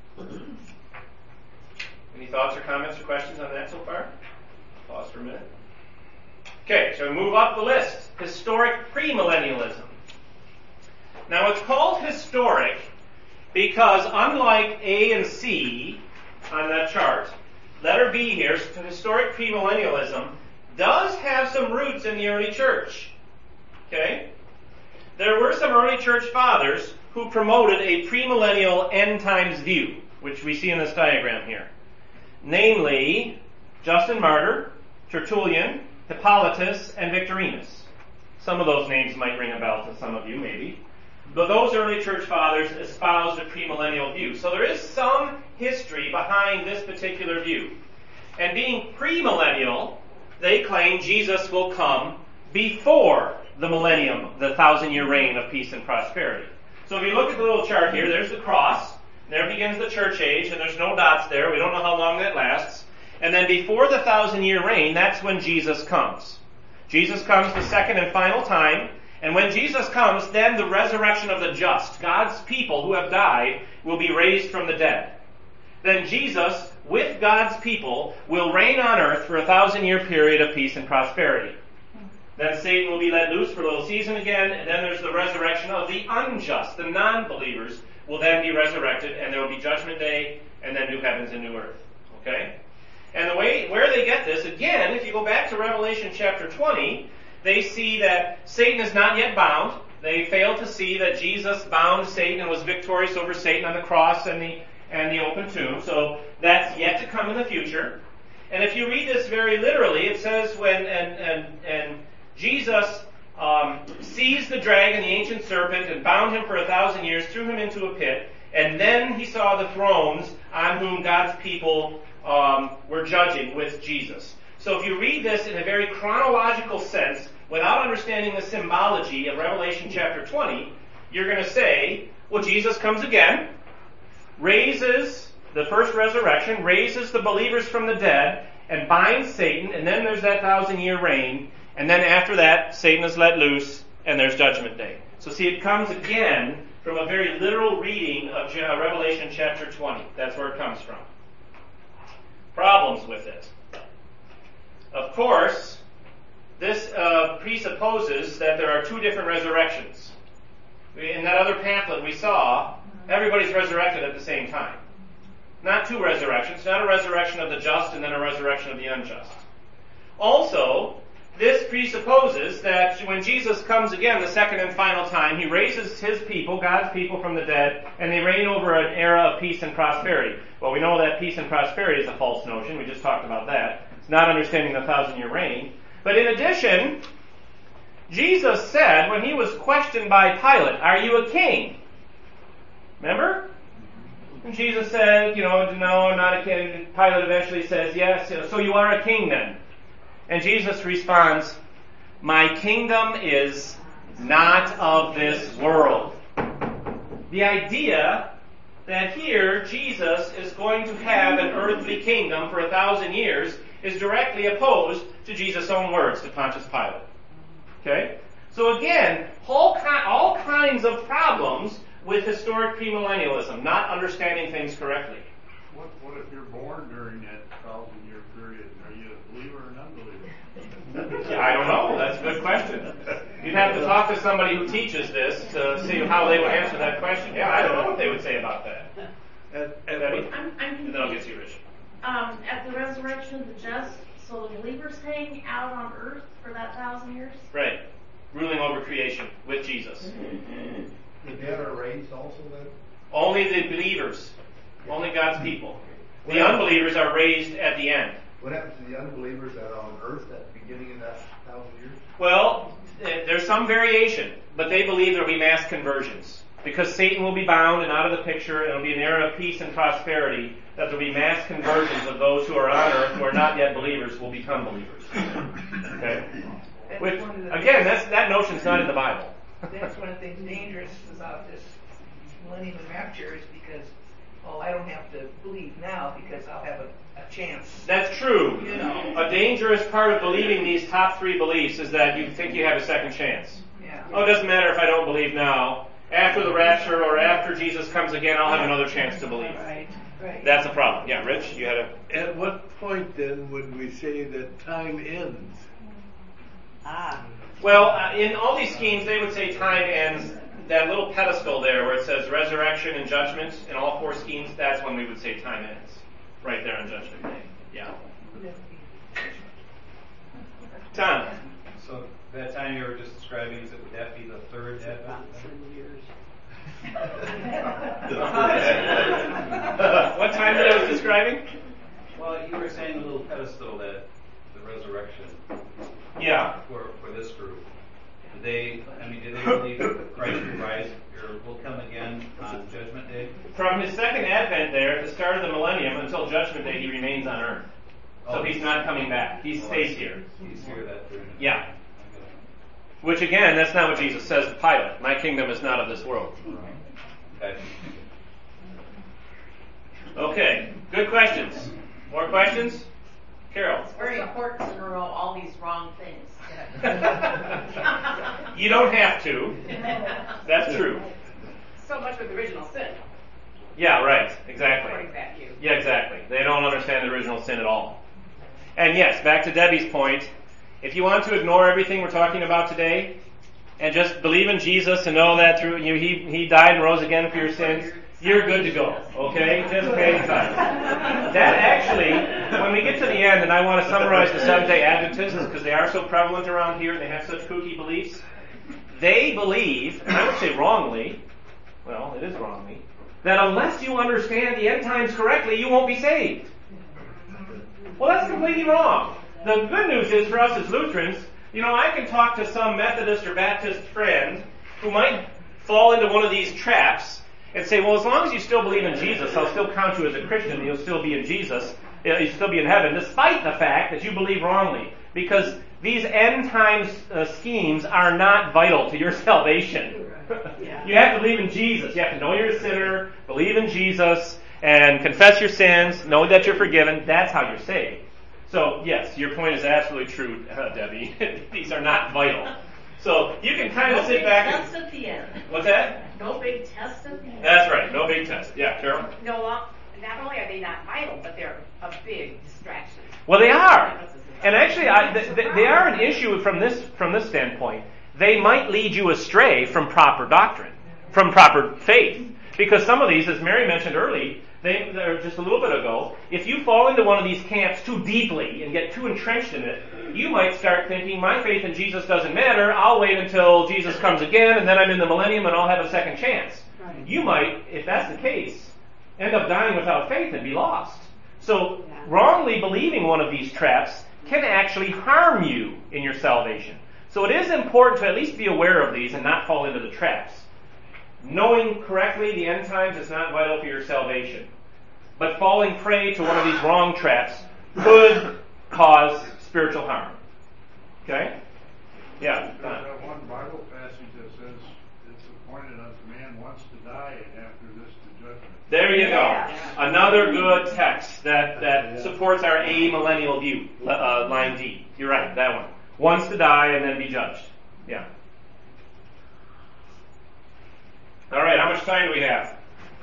Any thoughts or comments or questions on that so far? Pause for a minute. Okay, so we move up the list. Historic premillennialism. Now it's called historic because unlike A and C on that chart, letter B here, historic premillennialism, does have some roots in the early church. Okay? There were some early church fathers who promoted a premillennial end times view, which we see in this diagram here. Namely, Justin Martyr, Tertullian, Hippolytus, and Victorinus. Some of those names might ring a bell to some of you, maybe. But those early church fathers espoused a premillennial view. So there is some history behind this particular view. And being premillennial, they claim Jesus will come before the millennium, the 1,000-year reign of peace and prosperity. So if you look at the little chart here, there's the cross. There begins the church age, and there's no dots there. We don't know how long that lasts. And then before the 1,000-year reign, that's when Jesus comes. Jesus comes the second and final time. And when Jesus comes, then the resurrection of the just, God's people who have died, will be raised from the dead. Then Jesus, with God's people, will reign on earth for a 1,000-year period of peace and prosperity. Then Satan will be let loose for a little season again, and then there's the resurrection of the unjust. The non-believers will then be resurrected, and there will be Judgment Day, and then new heavens and new earth. Okay? And where they get this, again, if you go back to Revelation chapter 20, they see that Satan is not yet bound. They fail to see that Jesus bound Satan and was victorious over Satan on the cross and the open tomb. So that's yet to come in the future. And if you read this very literally, it says when Jesus seized the dragon, the ancient serpent, and bound him for 1,000 years, threw him into a pit, and then he saw the thrones on whom God's people were judging with Jesus. So if you read this in a very chronological sense, without understanding the symbology of Revelation chapter 20, you're going to say, well, Jesus comes again, raises the first resurrection, raises the believers from the dead, and binds Satan, and then there's that 1,000-year reign, and then after that, Satan is let loose, and there's Judgment Day. So see, it comes again from a very literal reading of Revelation chapter 20. That's where it comes from. Problems with it. Of course, this presupposes that there are two different resurrections. In that other pamphlet we saw, everybody's resurrected at the same time. Not two resurrections, not a resurrection of the just and then a resurrection of the unjust. Also, this presupposes that when Jesus comes again the second and final time, he raises his people, God's people, from the dead, and they reign over an era of peace and prosperity. Well, we know that peace and prosperity is a false notion. We just talked about that. It's not understanding the 1,000-year reign. But in addition, Jesus said when he was questioned by Pilate, "Are you a king?" Remember? And Jesus said, no, I'm not a king. Pilate eventually says, yes, so you are a king then. And Jesus responds, "My kingdom is not of this world." The idea that here Jesus is going to have an earthly kingdom for 1,000 years is directly opposed to Jesus' own words to Pontius Pilate. Okay? So again, all kinds of problems with historic premillennialism, not understanding things correctly. What if you're born during that 1,000-year period? Are you a believer or an unbeliever? I don't know. That's a good question. You'd have to talk to somebody who teaches this to see how they would answer that question. Yeah, I don't know what they would say about that. Debbie? I'm And then I'll get to you, Rich. At the resurrection of the just, so the believers hang out on earth for that 1,000 years? Right. Ruling over creation with Jesus. The dead are raised also then? Only the believers. Only God's people. The unbelievers are raised at the end. What happens to the unbelievers that are on earth at the beginning of that 1,000 years? Well, there's some variation, but they believe there will be mass conversions. Because Satan will be bound and out of the picture, and it will be an era of peace and prosperity, that there will be mass conversions of those who are on earth who are not yet believers will become believers. Okay? Which, again, that notion's not in the Bible. That's one of the things dangerous about this millennium and rapture is because, I don't have to believe now because I'll have a chance. That's true. A dangerous part of believing these top three beliefs is that you think you have a second chance. Yeah. It doesn't matter if I don't believe now. After the rapture or after Jesus comes again, I'll have another chance to believe. Right. That's a problem. Yeah, Rich, you had a... At what point then would we say that time ends? Well, in all these schemes, they would say time ends. That little pedestal there where it says resurrection and judgment in all four schemes, that's when we would say time ends. Right there on Judgment Day. Yeah. Tom. So that time you were just describing, would that be the third advent? What time that I was describing? Well, you were saying the little pedestal that the resurrection. Yeah. For this group. Do they believe Christ will rise or will come again on Judgment Day? From his second advent there, at the start of the millennium, until Judgment Day, he remains on earth. So he's not coming back. He stays here. He's here that day. Yeah. Which again, that's not what Jesus says to Pilate. My kingdom is not of this world. Okay. Okay, good questions. More questions? Carol. It's very important to know all these wrong things. You don't have to. That's true. So much with original sin. Yeah, right. Exactly. According to that view. Yeah, exactly. They don't understand the original sin at all. And yes, back to Debbie's point, if you want to ignore everything we're talking about today and just believe in Jesus and know that through he died and rose again for your sins, you're good to go. Okay? Just hang tight. That actually, when we get to the end, and I want to summarize the Seventh-day Adventists because they are so prevalent around here and they have such kooky beliefs, they believe, and I would say wrongly, well, it is wrongly, that unless you understand the end times correctly, you won't be saved. Well, that's completely wrong. The good news is for us as Lutherans, I can talk to some Methodist or Baptist friend who might fall into one of these traps and say, well, as long as you still believe in Jesus, I'll still count you as a Christian, and you'll still be in Jesus, you'll still be in heaven, despite the fact that you believe wrongly. Because these end times schemes are not vital to your salvation. You have to believe in Jesus. You have to know you're a sinner, believe in Jesus, and confess your sins, know that you're forgiven. That's how you're saved. So, yes, your point is absolutely true, Debbie. These are not vital. So, you can kind of sit back and... No big test at the end. What's that? No big test at the end. That's right, no big test. Yeah, Carol? No, not only are they not vital, but they're a big distraction. Well, they are. And actually, they are an issue from this standpoint. They might lead you astray from proper doctrine, from proper faith. Because some of these, as Mary mentioned earlier, just a little bit ago, if you fall into one of these camps too deeply and get too entrenched in it, you might start thinking, my faith in Jesus doesn't matter, I'll wait until Jesus comes again, and then I'm in the millennium and I'll have a second chance. Right. You might, if that's the case, end up dying without faith and be lost. So, wrongly believing one of these traps can actually harm you in your salvation. So it is important to at least be aware of these and not fall into the traps. Knowing correctly the end times is not vital for your salvation. But falling prey to one of these wrong traps could cause spiritual harm. Okay? Yeah. There's that one Bible passage that says it's appointed unto man once to die, and after this the judgment. There you go. Another good text that supports our amillennial view, line D. You're right, that one. Once to die and then be judged. Yeah. All right, how much time do we have?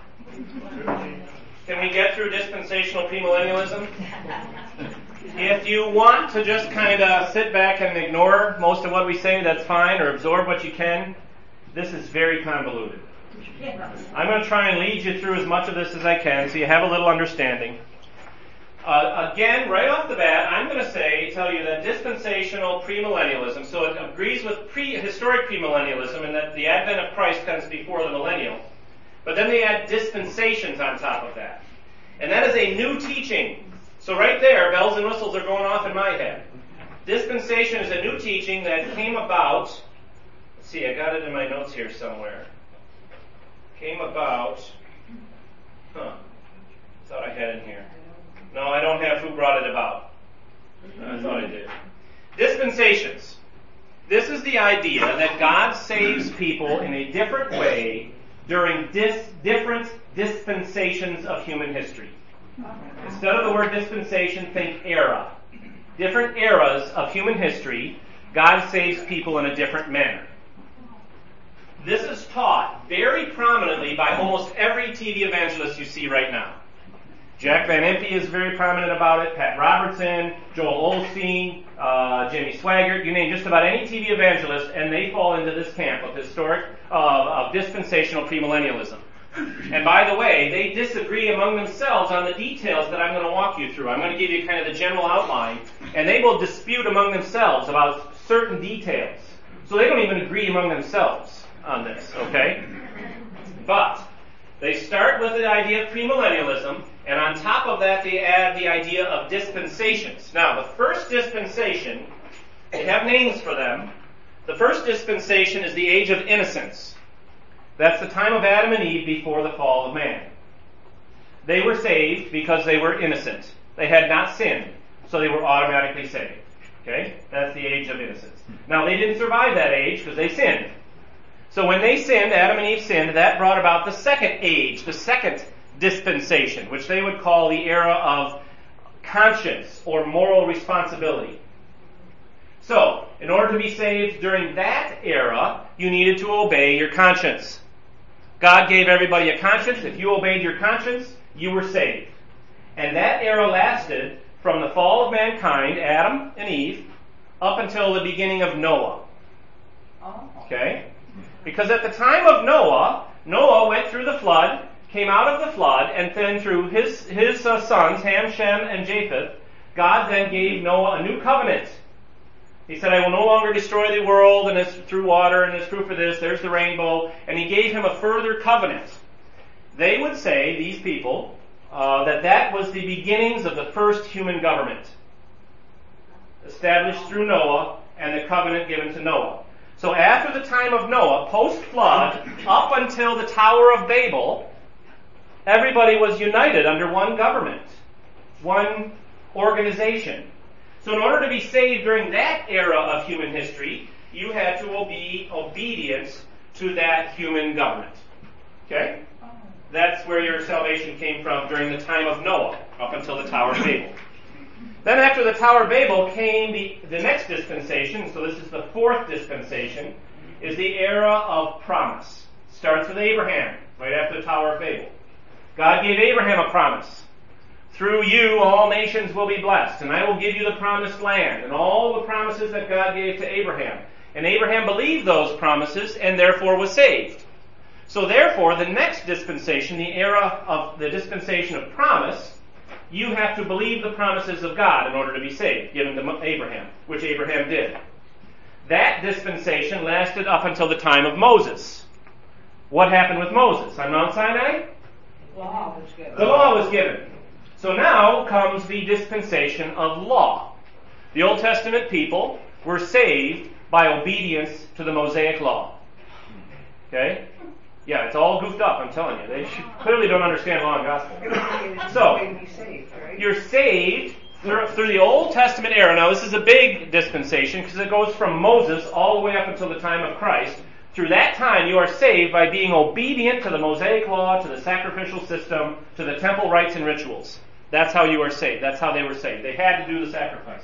Can we get through dispensational premillennialism? If you want to just kind of sit back and ignore most of what we say, that's fine, or absorb what you can. This is very convoluted. I'm going to try and lead you through as much of this as I can so you have a little understanding. Again, right off the bat, I'm going to tell you that dispensational premillennialism, so it agrees with historic premillennialism in that the advent of Christ comes before the millennial, but then they add dispensations on top of that. And that is a new teaching. So right there, bells and whistles are going off in my head. Dispensation is a new teaching that came about, let's see, I got it in my notes here somewhere. Came about, thought I had it in here. No, I don't have who brought it about. I thought I did. Dispensations. This is the idea that God saves people in a different way during different dispensations of human history. Instead of the word dispensation, think era. Different eras of human history, God saves people in a different manner. This is taught very prominently by almost every TV evangelist you see right now. Jack Van Impe is very prominent about it, Pat Robertson, Joel Osteen, Jimmy Swaggart, you name just about any TV evangelist, and they fall into this camp of of dispensational premillennialism. And by the way, they disagree among themselves on the details that I'm going to walk you through. I'm going to give you kind of the general outline, and they will dispute among themselves about certain details. So they don't even agree among themselves on this, okay? But they start with the idea of premillennialism, and on top of that they add the idea of dispensations. Now, the first dispensation, they have names for them. The first dispensation is the age of innocence. That's the time of Adam and Eve before the fall of man. They were saved because they were innocent. They had not sinned, so they were automatically saved. Okay? That's the age of innocence. Now, they didn't survive that age because they sinned. So when they sinned, Adam and Eve sinned, that brought about the second age, the second dispensation, which they would call the era of conscience or moral responsibility. So, in order to be saved during that era, you needed to obey your conscience. God gave everybody a conscience. If you obeyed your conscience, you were saved. And that era lasted from the fall of mankind, Adam and Eve, up until the beginning of Noah. Okay? Because at the time of Noah, Noah went through the flood, came out of the flood, and then through his sons, Ham, Shem, and Japheth, God then gave Noah a new covenant. He said, I will no longer destroy the world, and it's through water, and it's proof of this, there's the rainbow, and he gave him a further covenant. They would say, these people, that was the beginnings of the first human government, established through Noah, and the covenant given to Noah. So after the time of Noah, post-flood, up until the Tower of Babel, everybody was united under one government, one organization. So in order to be saved during that era of human history, you had to be obedient to that human government. Okay? That's where your salvation came from during the time of Noah, up until the Tower of Babel. Then after the Tower of Babel came the next dispensation, so this is the fourth dispensation, is the era of promise. Starts with Abraham, right after the Tower of Babel. God gave Abraham a promise. Through you all nations will be blessed, and I will give you the promised land, and all the promises that God gave to Abraham. And Abraham believed those promises, and therefore was saved. So therefore, the next dispensation, the era of the dispensation of promise, you have to believe the promises of God in order to be saved, given to Abraham, which Abraham did. That dispensation lasted up until the time of Moses. What happened with Moses on Mount Sinai? The law was given. The law was given. So now comes the dispensation of law. The Old Testament people were saved by obedience to the Mosaic law. Okay? Yeah, it's all goofed up, I'm telling you. They clearly don't understand law and gospel. So, you're saved through the Old Testament era. Now, this is a big dispensation because it goes from Moses all the way up until the time of Christ. Through that time, you are saved by being obedient to the Mosaic law, to the sacrificial system, to the temple rites and rituals. That's how you are saved. That's how they were saved. They had to do the sacrifices.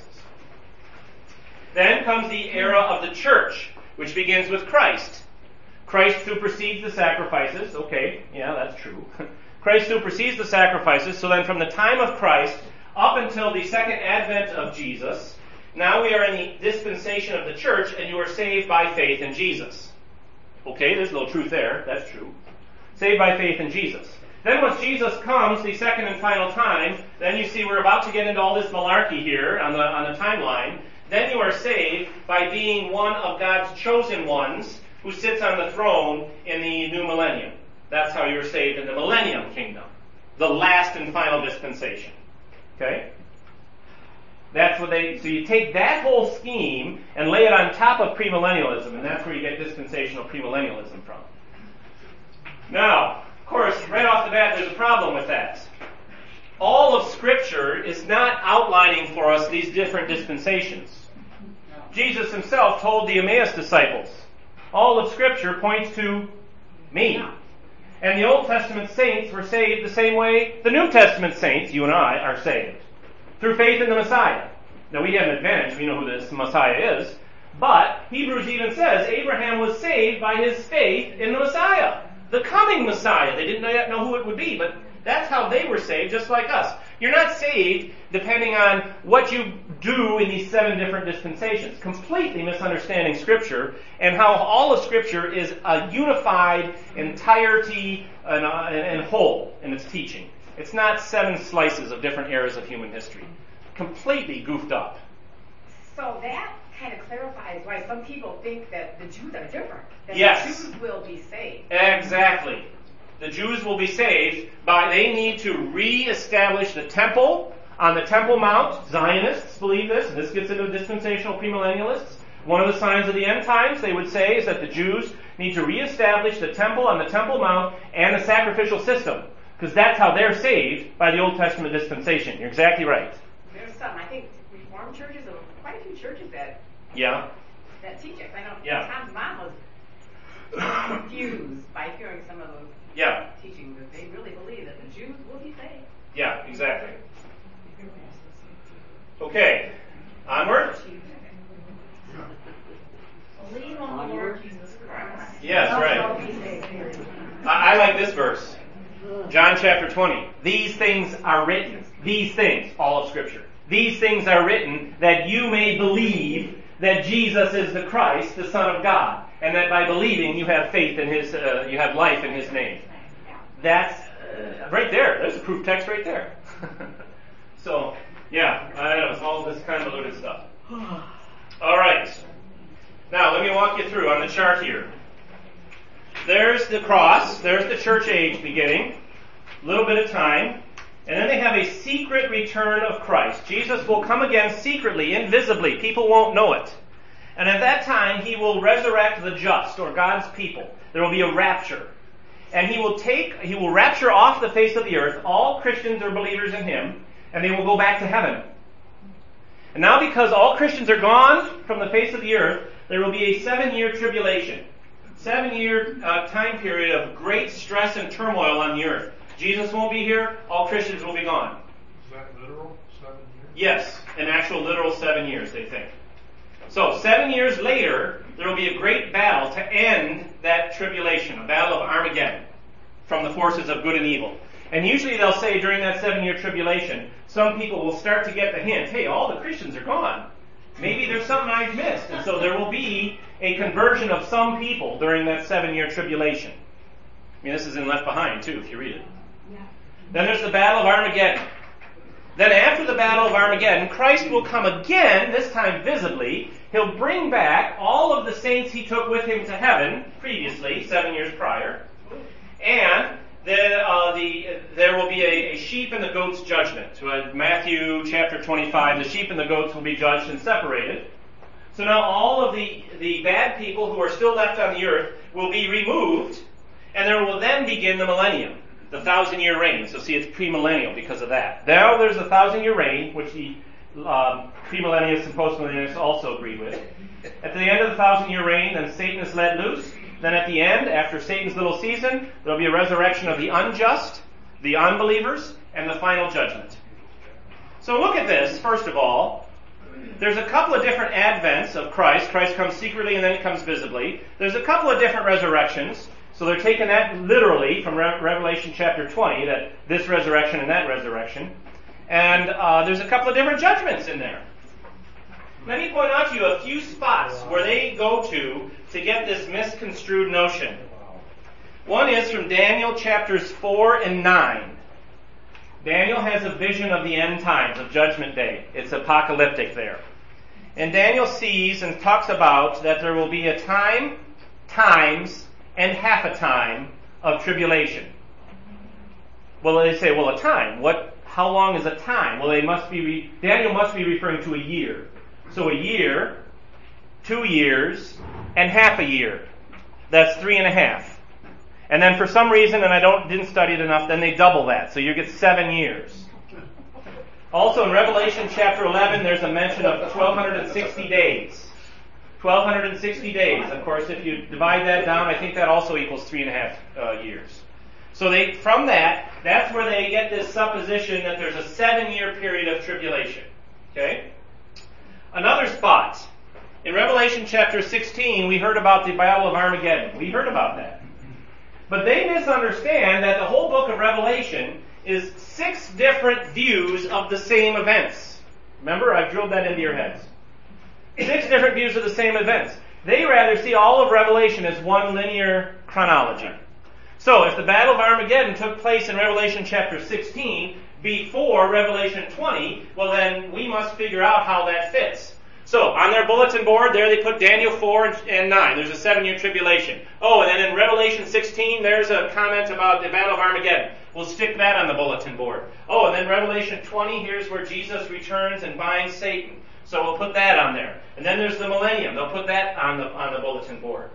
Then comes the era of the church, which begins with Christ. Christ supersedes the sacrifices. Okay, yeah, that's true. Christ supersedes the sacrifices. So then from the time of Christ up until the second advent of Jesus, now we are in the dispensation of the church, and you are saved by faith in Jesus. Okay, there's a little truth there. That's true. Saved by faith in Jesus. Then once Jesus comes the second and final time, then you see we're about to get into all this malarkey here on the timeline. Then you are saved by being one of God's chosen ones who sits on the throne in the new millennium. That's how you're saved in the millennium kingdom. The last and final dispensation. Okay? That's what so you take that whole scheme and lay it on top of premillennialism, and that's where you get dispensational premillennialism from. Now, of course, right off the bat, there's a problem with that. All of Scripture is not outlining for us these different dispensations. Jesus himself told the Emmaus disciples, all of Scripture points to me. And the Old Testament saints were saved the same way the New Testament saints, you and I, are saved. Through faith in the Messiah. Now we have an advantage, we know who this Messiah is. But Hebrews even says Abraham was saved by his faith in the Messiah. The coming Messiah. They didn't yet know who it would be, but that's how they were saved, just like us. You're not saved depending on what you do in these 7 different dispensations. Completely misunderstanding Scripture and how all of Scripture is a unified entirety and whole in its teaching. It's not 7 slices of different eras of human history. Completely goofed up. So that kind of clarifies why some people think that the Jews are different. That Yes. the Jews will be saved. Exactly. The Jews will be saved they need to re-establish the temple on the Temple Mount. Zionists believe this, and this gets into dispensational premillennialists. One of the signs of the end times, they would say, is that the Jews need to re-establish the temple on the Temple Mount and the sacrificial system, because that's how they're saved by the Old Testament dispensation. You're exactly right. There's some, I think, Reformed churches quite a few churches that Yeah. teach it. I know Yeah. Tom's mom was confused by hearing some of those Yeah. teachings that they really believe that the Jews will be saved. Yeah, exactly. Okay, onward. Believe on the Lord Jesus Christ. Yes, right. I like this verse. John chapter 20. These things are written. These things, all of Scripture. These things are written that you may believe that Jesus is the Christ, the Son of God, and that by believing you have faith in His, you have life in His name. That's right there. There's a proof text right there. So, yeah, I know it's all this convoluted stuff. All right. Now let me walk you through on the chart here. There's the cross. There's the church age beginning. A little bit of time. And then they have a secret return of Christ. Jesus will come again secretly, invisibly. People won't know it. And at that time, He will resurrect the just, or God's people. There will be a rapture. And He will rapture off the face of the earth all Christians or believers in Him, and they will go back to heaven. And now because all Christians are gone from the face of the earth, there will be a 7-year tribulation. 7-year time period of great stress and turmoil on the earth. Jesus won't be here, all Christians will be gone. Is that literal? 7 years? Yes, an actual literal 7 years, they think. So 7 years later, there will be a great battle to end that tribulation, a battle of Armageddon, from the forces of good and evil. And usually they'll say during that 7-year tribulation, some people will start to get the hint, hey, all the Christians are gone. Maybe there's something I've missed. And so there will be a conversion of some people during that 7-year tribulation. I mean, this is in Left Behind, too, if you read it. Then there's the Battle of Armageddon. Then after the Battle of Armageddon, Christ will come again, this time visibly. He'll bring back all of the saints He took with Him to heaven previously, 7 years prior. And then there will be a sheep and the goats judgment. So Matthew chapter 25, the sheep and the goats will be judged and separated. So now all of the bad people who are still left on the earth will be removed, and there will then begin the millennium, the 1,000-year reign. So see, it's premillennial because of that. Now there's a 1,000-year reign, which the premillennialists and postmillennialists also agree with. At the end of the 1,000-year reign, then Satan is let loose. Then at the end, after Satan's little season, there will be a resurrection of the unjust, the unbelievers, and the final judgment. So look at this, first of all. There's a couple of different advents of Christ. Christ comes secretly and then He comes visibly. There's a couple of different resurrections. So they're taking that literally from Revelation chapter 20, that this resurrection and that resurrection. And there's a couple of different judgments in there. Let me point out to you a few spots where they go to get this misconstrued notion. One is from Daniel chapters 4 and 9. Daniel has a vision of the end times, of Judgment Day. It's apocalyptic there. And Daniel sees and talks about that there will be a time, times, and half a time of tribulation. Well, they say, well, a time. How long is a time? Well, Daniel must be referring to a year. So a year, 2 years, and half a year. That's 3.5. And then for some reason, and I didn't study it enough, then they double that. So you get 7 years. Also in Revelation chapter 11, there's a mention of 1,260 days. 1,260 days. Of course, if you divide that down, I think that also equals 3.5 years. So from that's where they get this supposition that there's a 7-year period of tribulation. Okay? Another spot. In Revelation chapter 16, we heard about the Battle of Armageddon. We heard about that. But they misunderstand that the whole book of Revelation is 6 different views of the same events. Remember, I've drilled that into your heads. 6 different views of the same events. They rather see all of Revelation as one linear chronology. So, if the Battle of Armageddon took place in Revelation chapter 16 before Revelation 20, well then we must figure out how that fits. So, on their bulletin board, there they put Daniel 4 and 9. There's a 7-year tribulation. Oh, and then in Revelation 16, there's a comment about the Battle of Armageddon. We'll stick that on the bulletin board. Oh, and then Revelation 20, here's where Jesus returns and binds Satan. So we'll put that on there. And then there's the millennium. They'll put that on the bulletin board.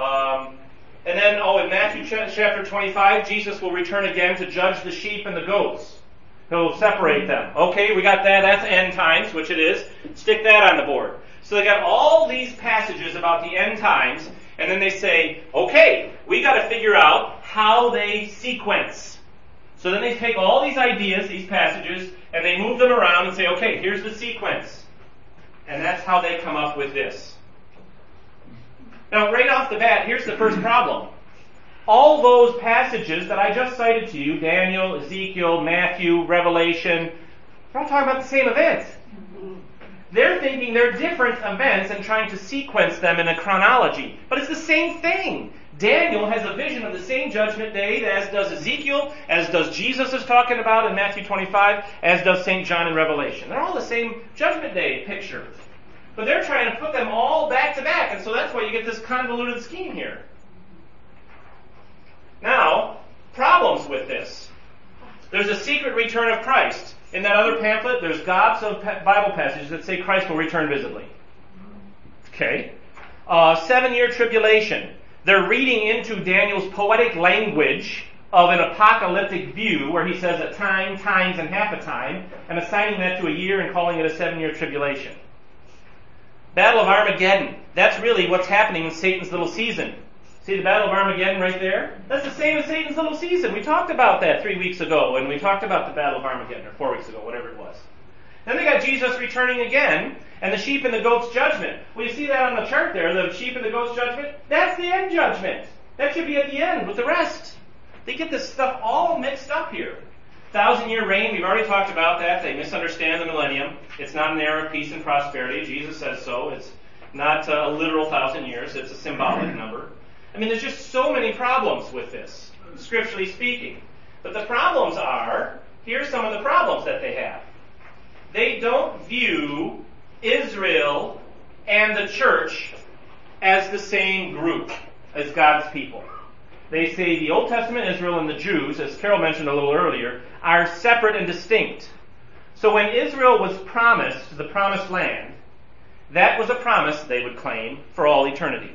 And then, in Matthew chapter 25, Jesus will return again to judge the sheep and the goats. He'll separate them. Okay, we got that. That's end times, which it is. Stick that on the board. So they got all these passages about the end times, and then they say, okay, we got to figure out how they sequence. So then they take all these ideas, these passages, and they move them around and say, okay, here's the sequence. And that's how they come up with this. Now, right off the bat, here's the first problem. All those passages that I just cited to you, Daniel, Ezekiel, Matthew, Revelation, they're all talking about the same event. They're thinking they're different events and trying to sequence them in a chronology. But it's the same thing. Daniel has a vision of the same judgment day as does Ezekiel, as does Jesus is talking about in Matthew 25, as does St. John in Revelation. They're all the same judgment day picture. But they're trying to put them all back to back, and so that's why you get this convoluted scheme here. Now, problems with this. There's a secret return of Christ. In that other pamphlet, there's gobs of Bible passages that say Christ will return visibly. Okay. 7-year tribulation. They're reading into Daniel's poetic language of an apocalyptic view where he says a time, times, and half a time, and assigning that to a year and calling it a 7-year tribulation. Battle of Armageddon. That's really what's happening in Satan's little season. See the Battle of Armageddon right there? That's the same as Satan's little season. We talked about that 3 weeks ago, and we talked about the Battle of Armageddon, or 4 weeks ago, whatever it was. Then they got Jesus returning again, and the sheep and the goat's judgment. Well, you see that on the chart there, the sheep and the goat's judgment? That's the end judgment. That should be at the end with the rest. They get this stuff all mixed up here. 1,000-year reign, we've already talked about that. They misunderstand the millennium. It's not an era of peace and prosperity. Jesus says so. It's not a literal 1,000 years. It's a symbolic number. I mean, there's just so many problems with this, scripturally speaking. But the problems are, here's some of the problems that they have. They don't view Israel and the church as the same group as God's people. They say the Old Testament Israel and the Jews, as Carol mentioned a little earlier, are separate and distinct. So when Israel was promised the promised land, that was a promise, they would claim, for all eternity.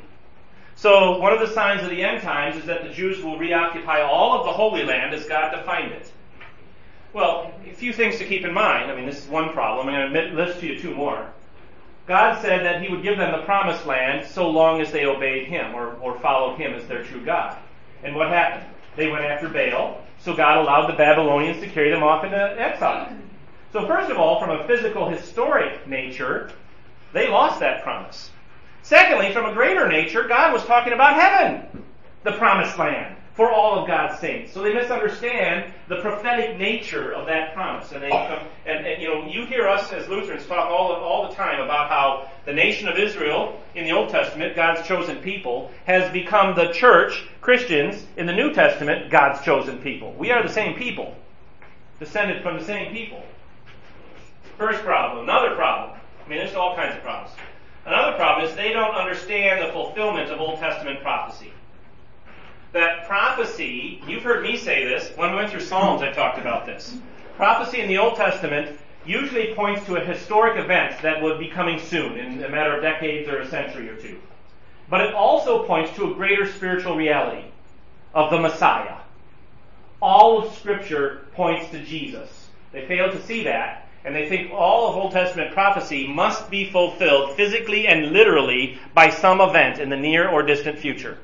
So one of the signs of the end times is that the Jews will reoccupy all of the Holy Land as God defined it. Well, a few things to keep in mind. I mean, this is one problem. I'm going to list to you two more. God said that He would give them the promised land so long as they obeyed Him or followed Him as their true God. And what happened? They went after Baal, so God allowed the Babylonians to carry them off into exile. So first of all, from a physical, historic nature, they lost that promise. Secondly, from a greater nature, God was talking about heaven, the promised land, for all of God's saints. So they misunderstand the prophetic nature of that promise. And you know, you hear us as Lutherans talk all the time about how the nation of Israel in the Old Testament, God's chosen people, has become the church, Christians, in the New Testament, God's chosen people. We are the same people, descended from the same people. First problem. Another problem. I mean, there's all kinds of problems. Another problem is they don't understand the fulfillment of Old Testament prophecy. That prophecy, you've heard me say this, when we went through Psalms I talked about this. Prophecy in the Old Testament usually points to a historic event that would be coming soon, in a matter of decades or a century or two. But it also points to a greater spiritual reality of the Messiah. All of Scripture points to Jesus. They fail to see that. And they think all of Old Testament prophecy must be fulfilled physically and literally by some event in the near or distant future.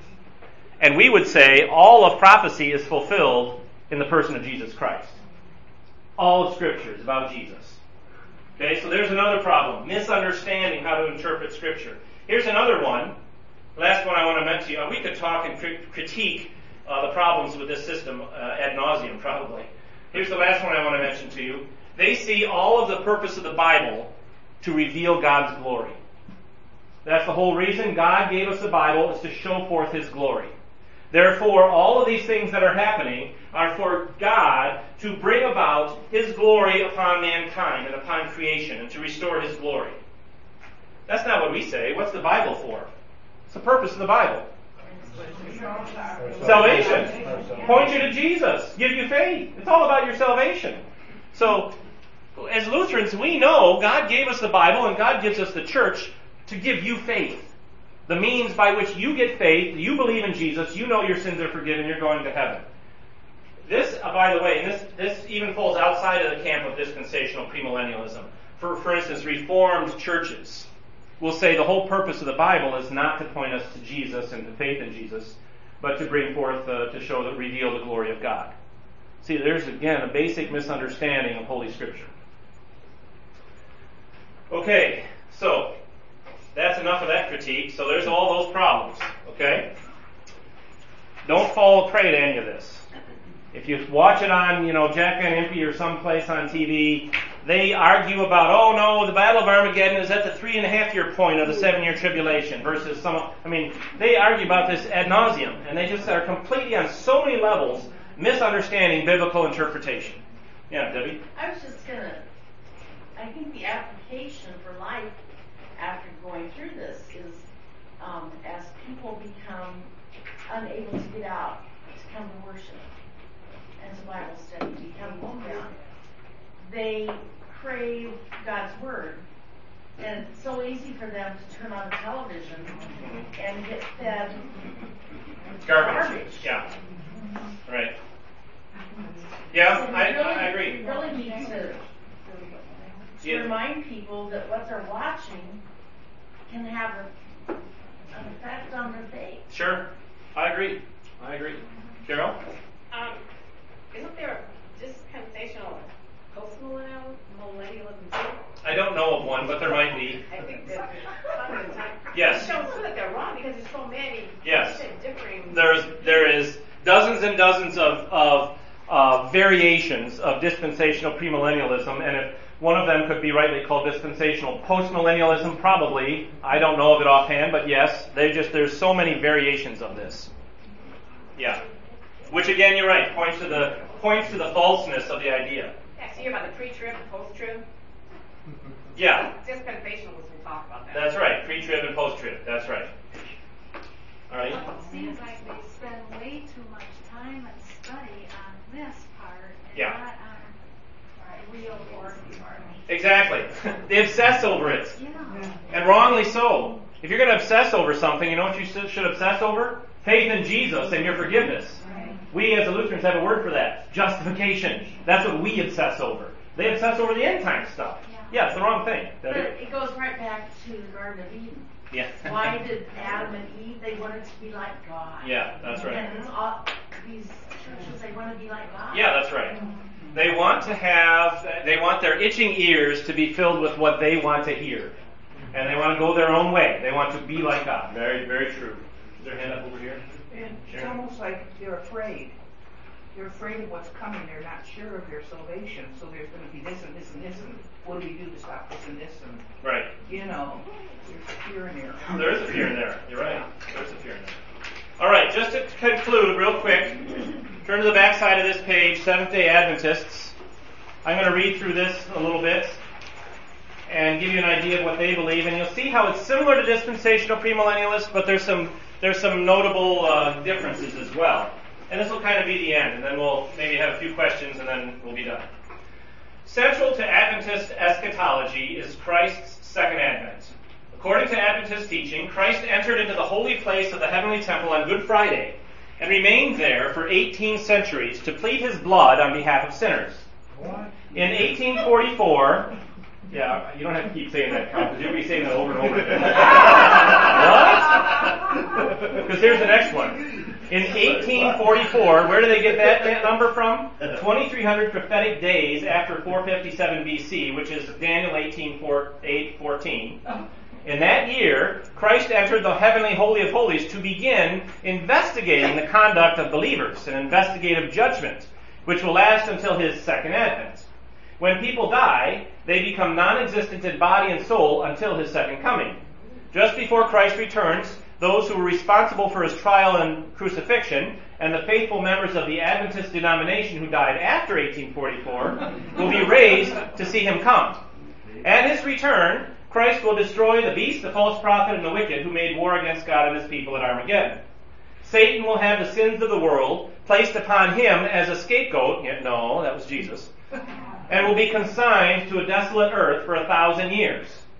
And we would say all of prophecy is fulfilled in the person of Jesus Christ. All of Scripture is about Jesus. Okay, so there's another problem. Misunderstanding how to interpret Scripture. Here's another one. Last one I want to mention to you. We could talk and critique the problems with this system ad nauseum, probably. Here's the last one I want to mention to you. They see all of the purpose of the Bible to reveal God's glory. That's the whole reason God gave us the Bible, is to show forth His glory. Therefore, all of these things that are happening are for God to bring about His glory upon mankind and upon creation and to restore His glory. That's not what we say. What's the Bible for? It's the purpose of the Bible. Salvation. Point you to Jesus. Give you faith. It's all about your salvation. So, as Lutherans, we know God gave us the Bible and God gives us the church to give you faith. The means by which you get faith, you believe in Jesus, you know your sins are forgiven, you're going to heaven. This, by the way, this even falls outside of the camp of dispensational premillennialism. For instance, Reformed churches will say the whole purpose of the Bible is not to point us to Jesus and to faith in Jesus, but to bring forth, to show that reveal the glory of God. See, there's again a basic misunderstanding of Holy Scripture. Okay, so that's enough of that critique. So there's all those problems. Okay, don't fall prey to any of this. If you watch it on, Jack Van Impe or someplace on TV, they argue about, oh no, the Battle of Armageddon is at the 3.5-year point of the 7-year tribulation versus they argue about this ad nauseum, and they just are completely on so many levels misunderstanding biblical interpretation. Yeah, Debbie? I was just I think the application for life after going through this is, as people become unable to get out, to come to worship, and to Bible study, become homebound, they crave God's Word. And it's so easy for them to turn on the television and get fed garbage. Yeah. Right. Yeah, So I agree. We really need to remind people that what they're watching can have an effect on their faith. Sure. I agree. Carol? Isn't there a dispensational post-millennialism too? I don't know of one, but there might be. I think that Yes. it shows too that they're wrong because there's so many Yes. differing. There is dozens and dozens of variations of dispensational premillennialism, and if one of them could be rightly called dispensational postmillennialism, probably. I don't know of it offhand, but yes, there's so many variations of this. Yeah. Which again, you're right, points to the falseness of the idea. Yeah, so you're about the pre-trib and post-trib? Yeah. Dispensationalists will talk about that. That's right. Pre-trib and post-trib. That's right. All right. It seems like they spend way too much time and study on this part and Yeah. not on the real important part. Exactly. They obsess over it. Yeah. And wrongly so. If you're going to obsess over something, you know what you should obsess over? Faith in Jesus and your forgiveness. We as the Lutherans have a word for that. Justification. That's what we obsess over. They obsess over the end time stuff. Yeah, it's the wrong thing. But it goes right back to the Garden of Eden. Yeah. Why did Adam and Eve? They wanted to be like God. Yeah, that's right. And it's all, these churches, they want to be like God. Yeah, that's right. They want their itching ears to be filled with what they want to hear. And they want to go their own way. They want to be like God. Very, very true. Is there a hand up over here? And it's almost like they're afraid. They're afraid of what's coming. They're not sure of their salvation. So there's going to be this and this and this. And what do we do to stop this and this? And, right. There's a fear in there. There is a fear in there. You're right. There's a fear in there. All right, just to conclude real quick, turn to the back side of this page, Seventh-day Adventists. I'm going to read through this a little bit and give you an idea of what they believe. And you'll see how it's similar to dispensational premillennialists, but there's some notable differences as well. And this will kind of be the end, and then we'll maybe have a few questions, and then we'll be done. Central to Adventist eschatology is Christ's second advent. According to Adventist teaching, Christ entered into the holy place of the heavenly temple on Good Friday and remained there for 18 centuries to plead his blood on behalf of sinners. What? In 1844, yeah, you don't have to keep saying that, Carl, because you'll be saying that over and over again. What? Because here's the next one. In 1844, where do they get that number from? 2,300 prophetic days after 457 BC, which is Daniel 18:14. In that year, Christ entered the heavenly Holy of Holies to begin investigating the conduct of believers, an investigative judgment, which will last until his second advent. When people die, they become non-existent in body and soul until his second coming. Just before Christ returns, those who were responsible for his trial and crucifixion, and the faithful members of the Adventist denomination who died after 1844, will be raised to see him come. At his return, Christ will destroy the beast, the false prophet, and the wicked who made war against God and his people at Armageddon. Satan will have the sins of the world placed upon him as a scapegoat. No, that was Jesus. And will be consigned to a desolate earth for 1,000 years.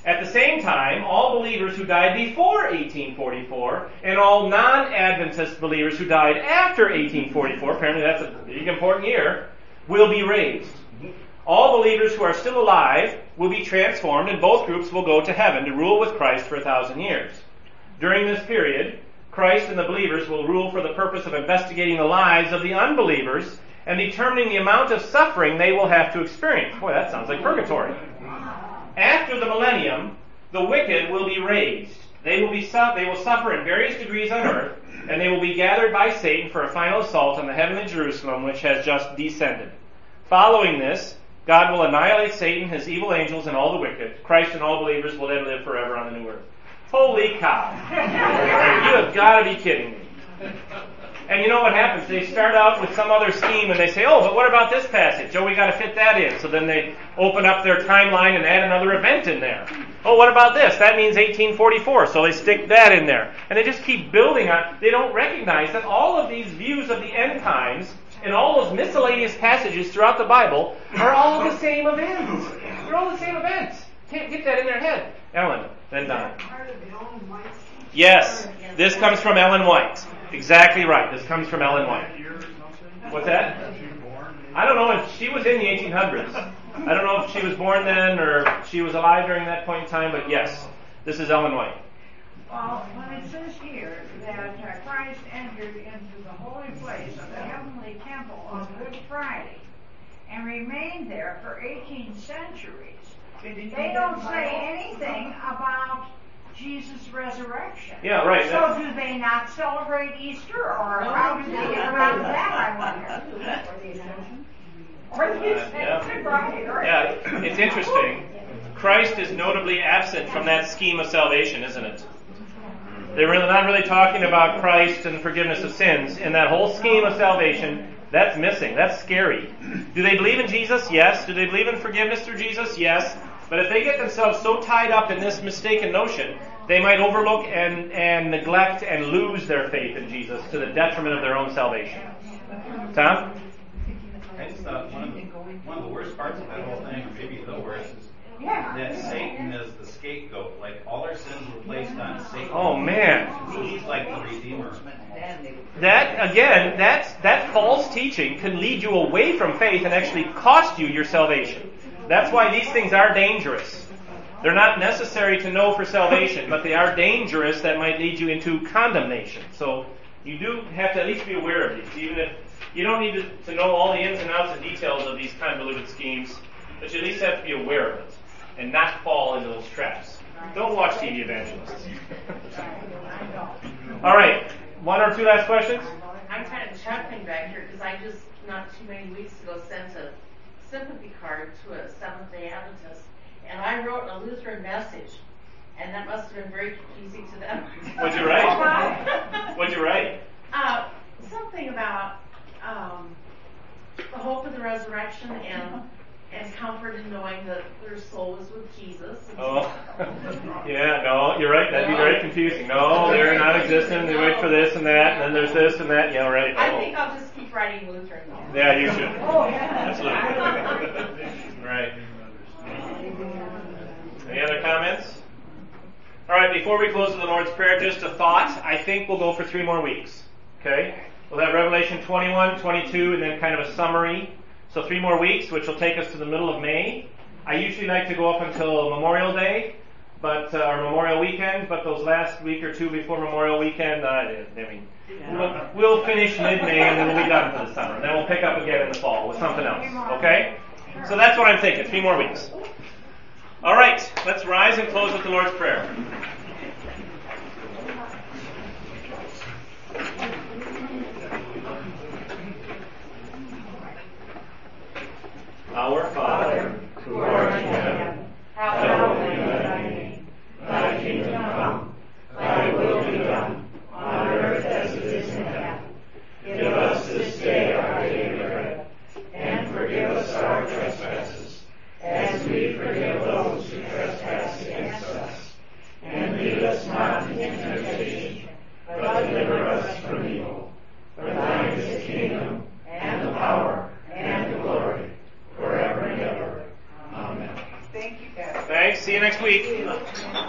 At the same time, all believers who died before 1844 and all non-Adventist believers who died after 1844, apparently that's a big important year, will be raised. All believers who are still alive will be transformed, and both groups will go to heaven to rule with Christ for 1,000 years. During this period, Christ and the believers will rule for the purpose of investigating the lives of the unbelievers and determining the amount of suffering they will have to experience. Boy, that sounds like purgatory. After the millennium, the wicked will be raised. They will suffer in various degrees on earth, and they will be gathered by Satan for a final assault on the heavenly Jerusalem, which has just descended. Following this, God will annihilate Satan, his evil angels, and all the wicked. Christ and all believers will then live forever on the new earth. Holy cow. You have got to be kidding me. And you know what happens? They start out with some other scheme and they say, oh, but what about this passage? Oh, we got to fit that in. So then they open up their timeline and add another event in there. Oh, what about this? That means 1844. So they stick that in there. And they just keep building on. They don't recognize that all of these views of the end times and all those miscellaneous passages throughout the Bible are all the same events. They're all the same events. Can't get that in their head. Ellen, then Don. Yes, this comes from Ellen White. Exactly right. This comes from Ellen White. What's that? I don't know if she was in the 1800s. I don't know if she was born then or she was alive during that point in time, but yes, this is Ellen White. Well, when it says here that Christ entered into the holy place of the heavenly temple on Good Friday and remained there for 18 centuries, they don't say anything about Jesus' resurrection. Yeah, right. So do they not celebrate Easter, or how do they get around that, I wonder? Or the Ascension, right? Yeah, it's interesting. Christ is notably absent from that scheme of salvation, isn't it? They're really not really talking about Christ and forgiveness of sins. In that whole scheme of salvation, that's missing. That's scary. Do they believe in Jesus? Yes. Do they believe in forgiveness through Jesus? Yes. But if they get themselves so tied up in this mistaken notion, they might overlook and neglect and lose their faith in Jesus to the detriment of their own salvation. Tom? I just thought one of the worst parts of that whole thing, or maybe the worst, is that Satan is the scapegoat. Like, all our sins were placed on Satan. Oh, man. He's like the Redeemer. That, again, that false teaching can lead you away from faith and actually cost you your salvation. That's why these things are dangerous. They're not necessary to know for salvation, but they are dangerous that might lead you into condemnation. So you do have to at least be aware of these, even if you don't need to know all the ins and outs and details of these convoluted schemes, but you at least have to be aware of it and not fall into those traps. Don't watch TV evangelists. All right, one or two last questions? I'm kind of chuckling back here because I just, not too many weeks ago, sent a sympathy card to a Seventh-day Adventist, and I wrote a Lutheran message, and that must have been very confusing to them. What'd you write? What'd you write? Something about the hope of the resurrection and comfort in knowing that their soul is with Jesus. Oh, yeah, no, you're right. That'd be very confusing. No, they're not existent. They wait for this and that, and then there's this and that. Yeah, right. I think I'll just keep writing Lutheran. Yeah, you should. Absolutely. Right. Any other comments? All right, before we close with the Lord's Prayer, just a thought. I think we'll go for 3 more weeks. Okay? We'll have Revelation 21, 22, and then kind of a summary. So 3 more weeks, which will take us to the middle of May. I usually like to go up until Memorial Day, or Memorial Weekend, but those last week or two before Memorial Weekend, we'll finish mid-May and then we'll be done for the summer. Then we'll pick up again in the fall with something else. Okay? So that's what I'm thinking. 3 more weeks. All right, let's rise and close with the Lord's Prayer. Our Father, who art in heaven, hallowed be thy name. Thy kingdom come, thy will be done, on earth as it is in heaven. Give us this day our daily bread, and forgive us our trespasses, as we forgive those who trespass against us. And you next week.